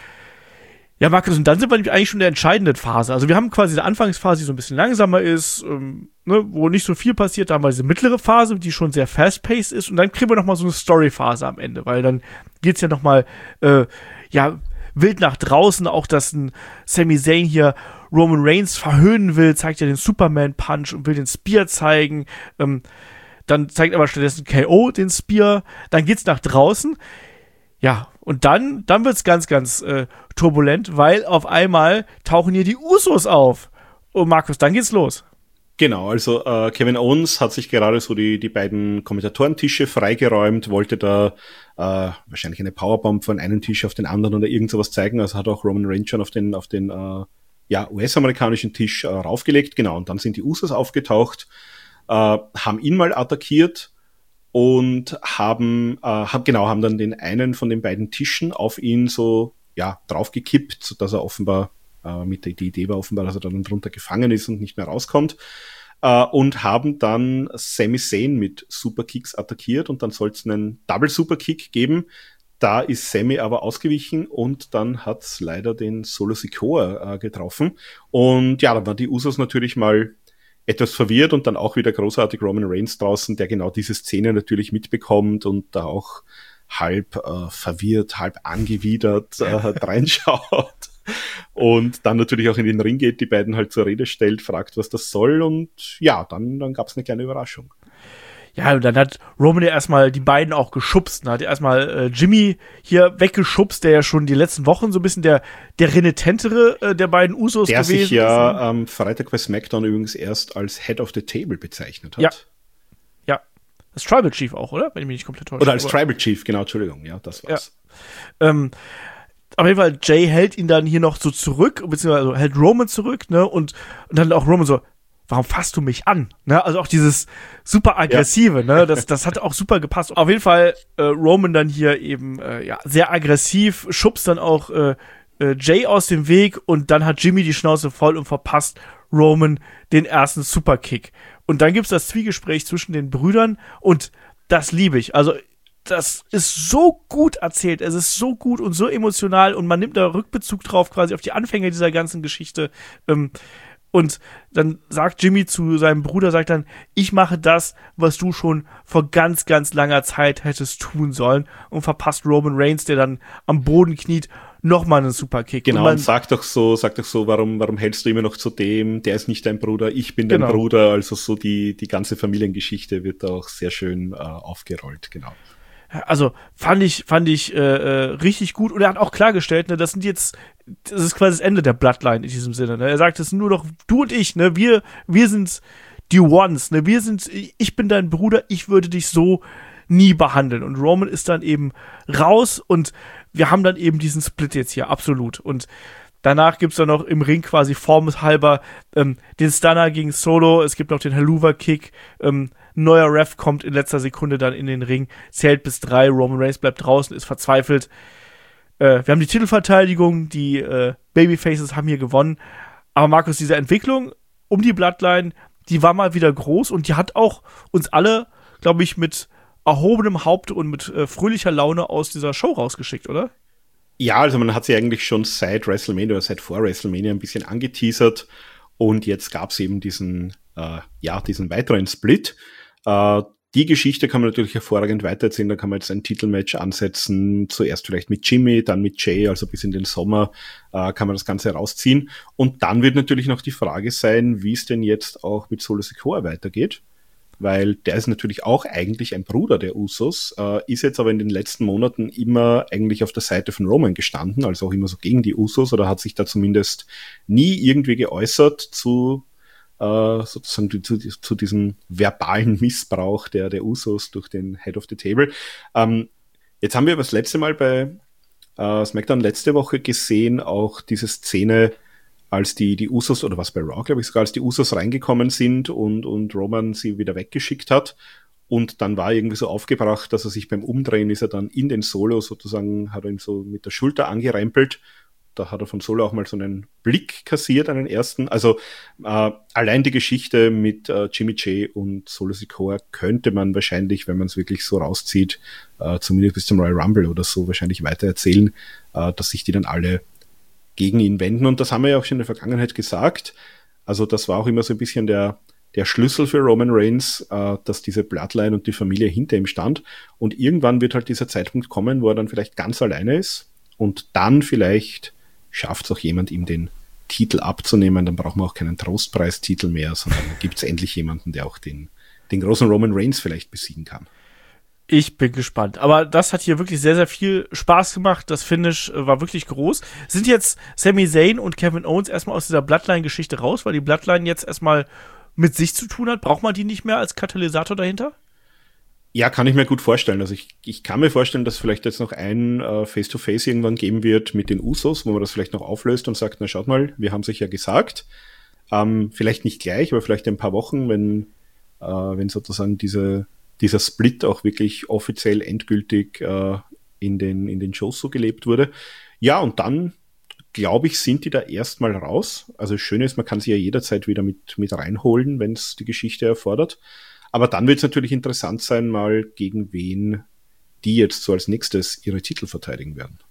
Ja, Markus, und dann sind wir nämlich eigentlich schon in der entscheidenden Phase. Also wir haben quasi eine Anfangsphase, die so ein bisschen langsamer ist, ähm, ne, wo nicht so viel passiert. Da haben wir diese mittlere Phase, die schon sehr fast-paced ist. Und dann kriegen wir noch mal so eine Story-Phase am Ende, weil dann geht's ja noch mal äh, ja, wild nach draußen. Auch, dass ein Sami Zayn hier Roman Reigns verhöhnen will, zeigt ja den Superman Punch und will den Spear zeigen. Ähm, dann zeigt aber stattdessen K O den Spear. Dann geht's nach draußen. Ja, und dann, dann wird's ganz, ganz äh, turbulent, weil auf einmal tauchen hier die Usos auf. Und Markus, dann geht's los. Genau, also äh, Kevin Owens hat sich gerade so die die beiden Kommentatorentische freigeräumt, wollte da äh, wahrscheinlich eine Powerbomb von einem Tisch auf den anderen oder irgend sowas zeigen. Also hat auch Roman Reigns schon auf den auf den äh, ja U S-amerikanischen Tisch äh, raufgelegt. Genau, und dann sind die Usos aufgetaucht, äh, haben ihn mal attackiert und haben äh, haben genau haben dann den einen von den beiden Tischen auf ihn so ja draufgekippt, sodass er offenbar äh, mit der die Idee war offenbar, dass er dann drunter gefangen ist und nicht mehr rauskommt. Uh, und haben dann Sami Zayn mit Superkicks attackiert und dann soll es einen Double Superkick geben. Da ist Sami aber ausgewichen und dann hat's leider den Solo Sikoa uh, getroffen. Und ja, dann waren die Usos natürlich mal etwas verwirrt und dann auch wieder großartig Roman Reigns draußen, der genau diese Szene natürlich mitbekommt und da auch halb uh, verwirrt, halb angewidert uh, reinschaut. Und dann natürlich auch in den Ring geht, die beiden halt zur Rede stellt, fragt, was das soll und ja, dann, dann gab's eine kleine Überraschung. Ja, und dann hat Roman ja erstmal die beiden auch geschubst, ne? Hat erstmal äh, Jimmy hier weggeschubst, der ja schon die letzten Wochen so ein bisschen der, der renitentere äh, der beiden Usos der gewesen ist. Der sich ja am ähm, Freitag bei SmackDown übrigens erst als Head of the Table bezeichnet hat. Ja. Ja. Das Tribal Chief auch, oder? Wenn ich mich nicht komplett täusche. Oder als Tribal Chief, genau, Entschuldigung, ja, das war's. Ja. Ähm, Auf jeden Fall, Jay hält ihn dann hier noch so zurück, beziehungsweise hält Roman zurück, ne, und, und dann auch Roman so, warum fasst du mich an? Ne, also auch dieses super aggressive, ja. ne, das, das hat auch super gepasst. Auf jeden Fall, äh, Roman dann hier eben, äh, ja, sehr aggressiv, schubst dann auch, äh, äh, Jay aus dem Weg und dann hat Jimmy die Schnauze voll und verpasst Roman den ersten Superkick. Und dann gibt's das Zwiegespräch zwischen den Brüdern und das liebe ich. Also, das ist so gut erzählt, es ist so gut und so emotional und man nimmt da Rückbezug drauf quasi auf die Anfänge dieser ganzen Geschichte. Ähm, und dann sagt Jimmy zu seinem Bruder, sagt dann, ich mache das, was du schon vor ganz, ganz langer Zeit hättest tun sollen und verpasst Roman Reigns, der dann am Boden kniet, nochmal einen Superkick. Genau, und, man, und sag doch so, sag doch so, warum, warum hältst du immer noch zu dem, der ist nicht dein Bruder, ich bin dein genau. Bruder, also so die, die ganze Familiengeschichte wird auch sehr schön äh, aufgerollt, genau. Also fand ich fand ich äh, äh, richtig gut und er hat auch klargestellt, ne, das sind jetzt das ist quasi das Ende der Bloodline in diesem Sinne. Ne? Er sagt, es sind nur noch du und ich, ne, wir wir sind die Ones, ne, wir sind ich bin dein Bruder, ich würde dich so nie behandeln und Roman ist dann eben raus und wir haben dann eben diesen Split jetzt hier absolut und danach gibt's dann noch im Ring quasi formhalber ähm, den Stunner gegen Solo, es gibt noch den Helluva Kick, ähm, neuer Ref kommt in letzter Sekunde dann in den Ring, zählt bis drei, Roman Reigns bleibt draußen, ist verzweifelt. äh, wir haben die Titelverteidigung, die äh, Babyfaces haben hier gewonnen. Aber Markus, diese Entwicklung um die Bloodline, die war mal wieder groß und die hat auch uns alle, glaube ich, mit erhobenem Haupt und mit äh, fröhlicher Laune aus dieser Show rausgeschickt, oder? Ja, also man hat sie eigentlich schon seit WrestleMania oder seit vor WrestleMania ein bisschen angeteasert und jetzt gab es eben diesen, äh, ja, diesen weiteren Split. Äh, die Geschichte kann man natürlich hervorragend weitererzählen, da kann man jetzt ein Titelmatch ansetzen, zuerst vielleicht mit Jimmy, dann mit Jay, also bis in den Sommer äh, kann man das Ganze rausziehen. Und dann wird natürlich noch die Frage sein, wie es denn jetzt auch mit Solo Sikoa weitergeht. Weil der ist natürlich auch eigentlich ein Bruder der Usos, äh, ist jetzt aber in den letzten Monaten immer eigentlich auf der Seite von Roman gestanden, also auch immer so gegen die Usos, oder hat sich da zumindest nie irgendwie geäußert zu äh, sozusagen zu, zu diesem verbalen Missbrauch der, der Usos durch den Head of the Table. Ähm, jetzt haben wir das letzte Mal bei äh, SmackDown letzte Woche gesehen, auch diese Szene, als die, die Usos, oder was bei Raw, glaube ich sogar, als die Usos reingekommen sind und, und Roman sie wieder weggeschickt hat. Und dann war irgendwie so aufgebracht, dass er sich beim Umdrehen ist er dann in den Solo sozusagen, hat er ihn so mit der Schulter angerempelt. Da hat er von Solo auch mal so einen Blick kassiert, einen ersten. Also äh, allein die Geschichte mit äh, Jimmy Jay und Solo Sikoa könnte man wahrscheinlich, wenn man es wirklich so rauszieht, äh, zumindest bis zum Royal Rumble oder so, wahrscheinlich weiter erzählen, äh, dass sich die dann alle gegen ihn wenden. Und das haben wir ja auch schon in der Vergangenheit gesagt. Also das war auch immer so ein bisschen der, der Schlüssel für Roman Reigns, äh, dass diese Bloodline und die Familie hinter ihm stand. Und irgendwann wird halt dieser Zeitpunkt kommen, wo er dann vielleicht ganz alleine ist. Und dann vielleicht schafft es auch jemand, ihm den Titel abzunehmen. Dann braucht man auch keinen Trostpreistitel mehr, sondern gibt es endlich jemanden, der auch den, den großen Roman Reigns vielleicht besiegen kann. Ich bin gespannt. Aber das hat hier wirklich sehr, sehr viel Spaß gemacht. Das Finish äh, war wirklich groß. Sind jetzt Sami Zayn und Kevin Owens erstmal aus dieser Bloodline-Geschichte raus, weil die Bloodline jetzt erstmal mit sich zu tun hat? Braucht man die nicht mehr als Katalysator dahinter? Ja, kann ich mir gut vorstellen. Also ich, ich kann mir vorstellen, dass vielleicht jetzt noch ein äh, Face-to-Face irgendwann geben wird mit den Usos, wo man das vielleicht noch auflöst und sagt, na schaut mal, wir haben sich ja gesagt. Ähm, vielleicht nicht gleich, aber vielleicht in ein paar Wochen, wenn, äh, wenn sozusagen diese dieser Split auch wirklich offiziell endgültig äh, in den in den Shows so gelebt wurde. Ja, und dann, glaube ich, sind die da erstmal raus. Also das Schöne ist, man kann sie ja jederzeit wieder mit mit reinholen, wenn es die Geschichte erfordert. Aber dann wird es natürlich interessant sein, mal gegen wen die jetzt so als nächstes ihre Titel verteidigen werden.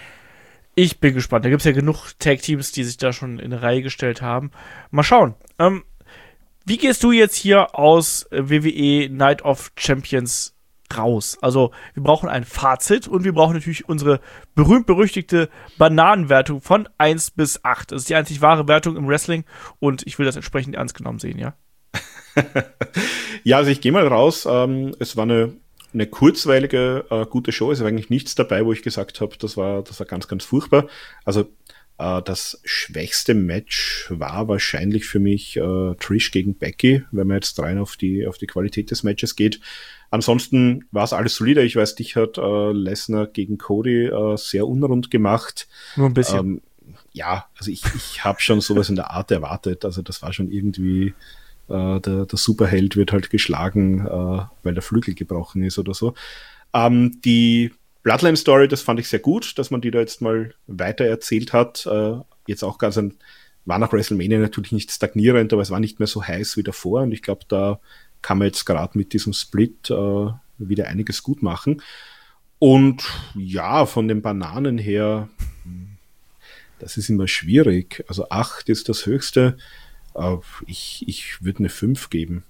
Ich bin gespannt. Da gibt es ja genug Tag-Teams, die sich da schon in eine Reihe gestellt haben. Mal schauen. Ähm, Wie gehst du jetzt hier aus W W E Night of Champions raus? Also, wir brauchen ein Fazit und wir brauchen natürlich unsere berühmt-berüchtigte Bananenwertung von eins bis acht. Das ist die einzig wahre Wertung im Wrestling und ich will das entsprechend ernst genommen sehen, ja? Ja, also ich gehe mal raus. Ähm, es war eine, eine kurzweilige, äh, gute Show. Es war eigentlich nichts dabei, wo ich gesagt habe, das war, das war ganz, ganz furchtbar. Also, das schwächste Match war wahrscheinlich für mich äh, Trish gegen Becky, wenn man jetzt rein auf die auf die Qualität des Matches geht. Ansonsten war es alles solide. Ich weiß, dich hat äh, Lesnar gegen Cody äh, sehr unrund gemacht. Nur ein bisschen. Ähm, ja, also ich, ich habe schon sowas in der Art erwartet. Also das war schon irgendwie, äh, der, der Superheld wird halt geschlagen, äh, weil der Flügel gebrochen ist oder so. Ähm, die Bloodline-Story, das fand ich sehr gut, dass man die da jetzt mal weiter erzählt hat. Äh, jetzt auch ganz ein, war nach WrestleMania natürlich nicht stagnierend, aber es war nicht mehr so heiß wie davor. Und ich glaube, da kann man jetzt gerade mit diesem Split äh, wieder einiges gut machen. Und ja, von den Bananen her, das ist immer schwierig. Also acht ist das höchste. Äh, ich ich würde eine fünf geben.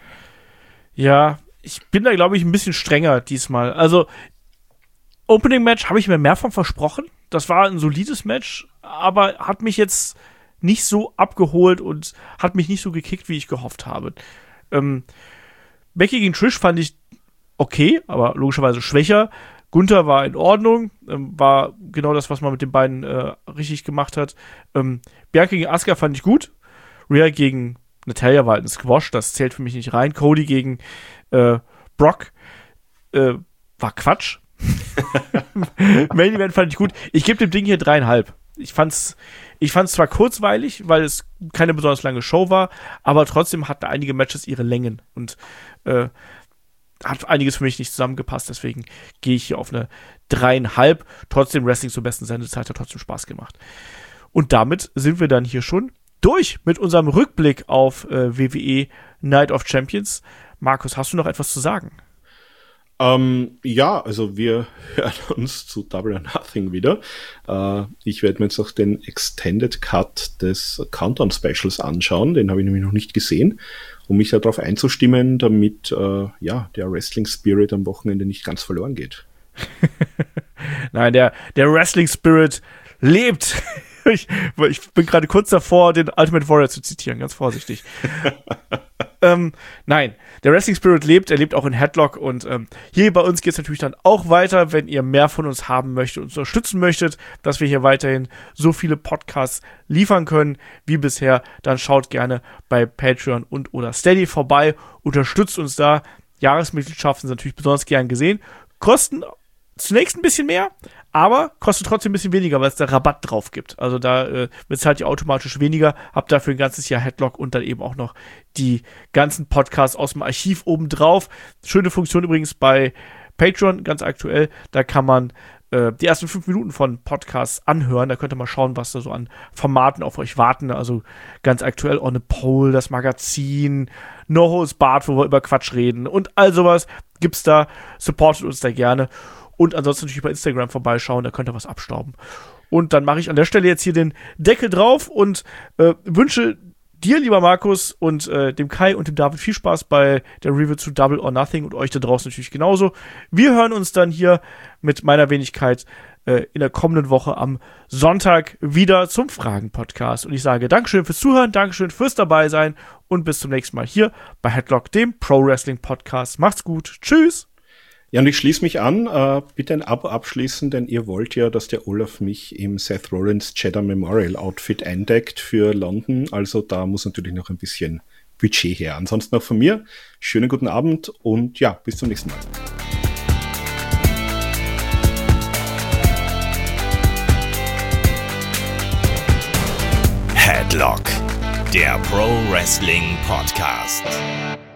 Ja, ich bin da, glaube ich, ein bisschen strenger diesmal. Also Opening-Match habe ich mir mehr von versprochen. Das war ein solides Match, aber hat mich jetzt nicht so abgeholt und hat mich nicht so gekickt, wie ich gehofft habe. Ähm, Becky gegen Trish fand ich okay, aber logischerweise schwächer. Gunther war in Ordnung, ähm, war genau das, was man mit den beiden äh, richtig gemacht hat. Ähm, Bianca gegen Asuka fand ich gut. Rhea gegen Natalya war halt ein Squash, das zählt für mich nicht rein. Cody gegen äh, Brock äh, war Quatsch. Main Event fand ich gut. Ich gebe dem Ding hier dreieinhalb. Ich fand's, ich fand's zwar kurzweilig, weil es keine besonders lange Show war, aber trotzdem hatten einige Matches ihre Längen. Und äh, hat einiges für mich nicht zusammengepasst, deswegen gehe ich hier auf eine dreieinhalb. Trotzdem Wrestling zur besten Sendezeit hat trotzdem Spaß gemacht. Und damit sind wir dann hier schon durch mit unserem Rückblick auf äh, W W E Night of Champions. Markus, hast du noch etwas zu sagen? Ähm, ja, also wir hören uns zu Double or Nothing wieder. Äh, ich werde mir jetzt auch den Extended Cut des Countdown Specials anschauen. Den habe ich nämlich noch nicht gesehen, um mich darauf einzustimmen, damit äh, ja der Wrestling Spirit am Wochenende nicht ganz verloren geht. Nein, der, der Wrestling Spirit lebt. Ich, ich bin gerade kurz davor, den Ultimate Warrior zu zitieren, ganz vorsichtig. ähm, nein, der Wrestling Spirit lebt, er lebt auch in Headlock und ähm, hier bei uns geht es natürlich dann auch weiter, wenn ihr mehr von uns haben möchtet und uns unterstützen möchtet, dass wir hier weiterhin so viele Podcasts liefern können wie bisher, dann schaut gerne bei Patreon und oder Steady vorbei, unterstützt uns da. Jahresmitgliedschaften sind natürlich besonders gern gesehen, kosten zunächst ein bisschen mehr, aber kostet trotzdem ein bisschen weniger, weil es da Rabatt drauf gibt. Also da äh, bezahlt ihr automatisch weniger, habt dafür ein ganzes Jahr Headlock und dann eben auch noch die ganzen Podcasts aus dem Archiv oben drauf. Schöne Funktion übrigens bei Patreon, ganz aktuell. Da kann man äh, die ersten fünf Minuten von Podcasts anhören. Da könnt ihr mal schauen, was da so an Formaten auf euch warten. Also ganz aktuell On a Pole, das Magazin, No Holds Barred, wo wir über Quatsch reden und all sowas gibt's da. Supportet uns da gerne. Und ansonsten natürlich bei Instagram vorbeischauen, da könnt ihr was abstauben. Und dann mache ich an der Stelle jetzt hier den Deckel drauf und äh, wünsche dir, lieber Markus, und äh, dem Kai und dem David viel Spaß bei der Review zu Double or Nothing und euch da draußen natürlich genauso. Wir hören uns dann hier mit meiner Wenigkeit äh, in der kommenden Woche am Sonntag wieder zum Fragen-Podcast. Und ich sage Dankeschön fürs Zuhören, Dankeschön fürs Dabeisein und bis zum nächsten Mal hier bei Headlock, dem Pro-Wrestling-Podcast. Macht's gut, tschüss! Ja, und ich schließe mich an, äh, bitte ein Abo abschließen, denn ihr wollt ja, dass der Olaf mich im Seth Rollins Cheddar Memorial Outfit eindeckt für London, also da muss natürlich noch ein bisschen Budget her. Ansonsten auch von mir, schönen guten Abend und ja, bis zum nächsten Mal. Headlock, der Pro Wrestling Podcast.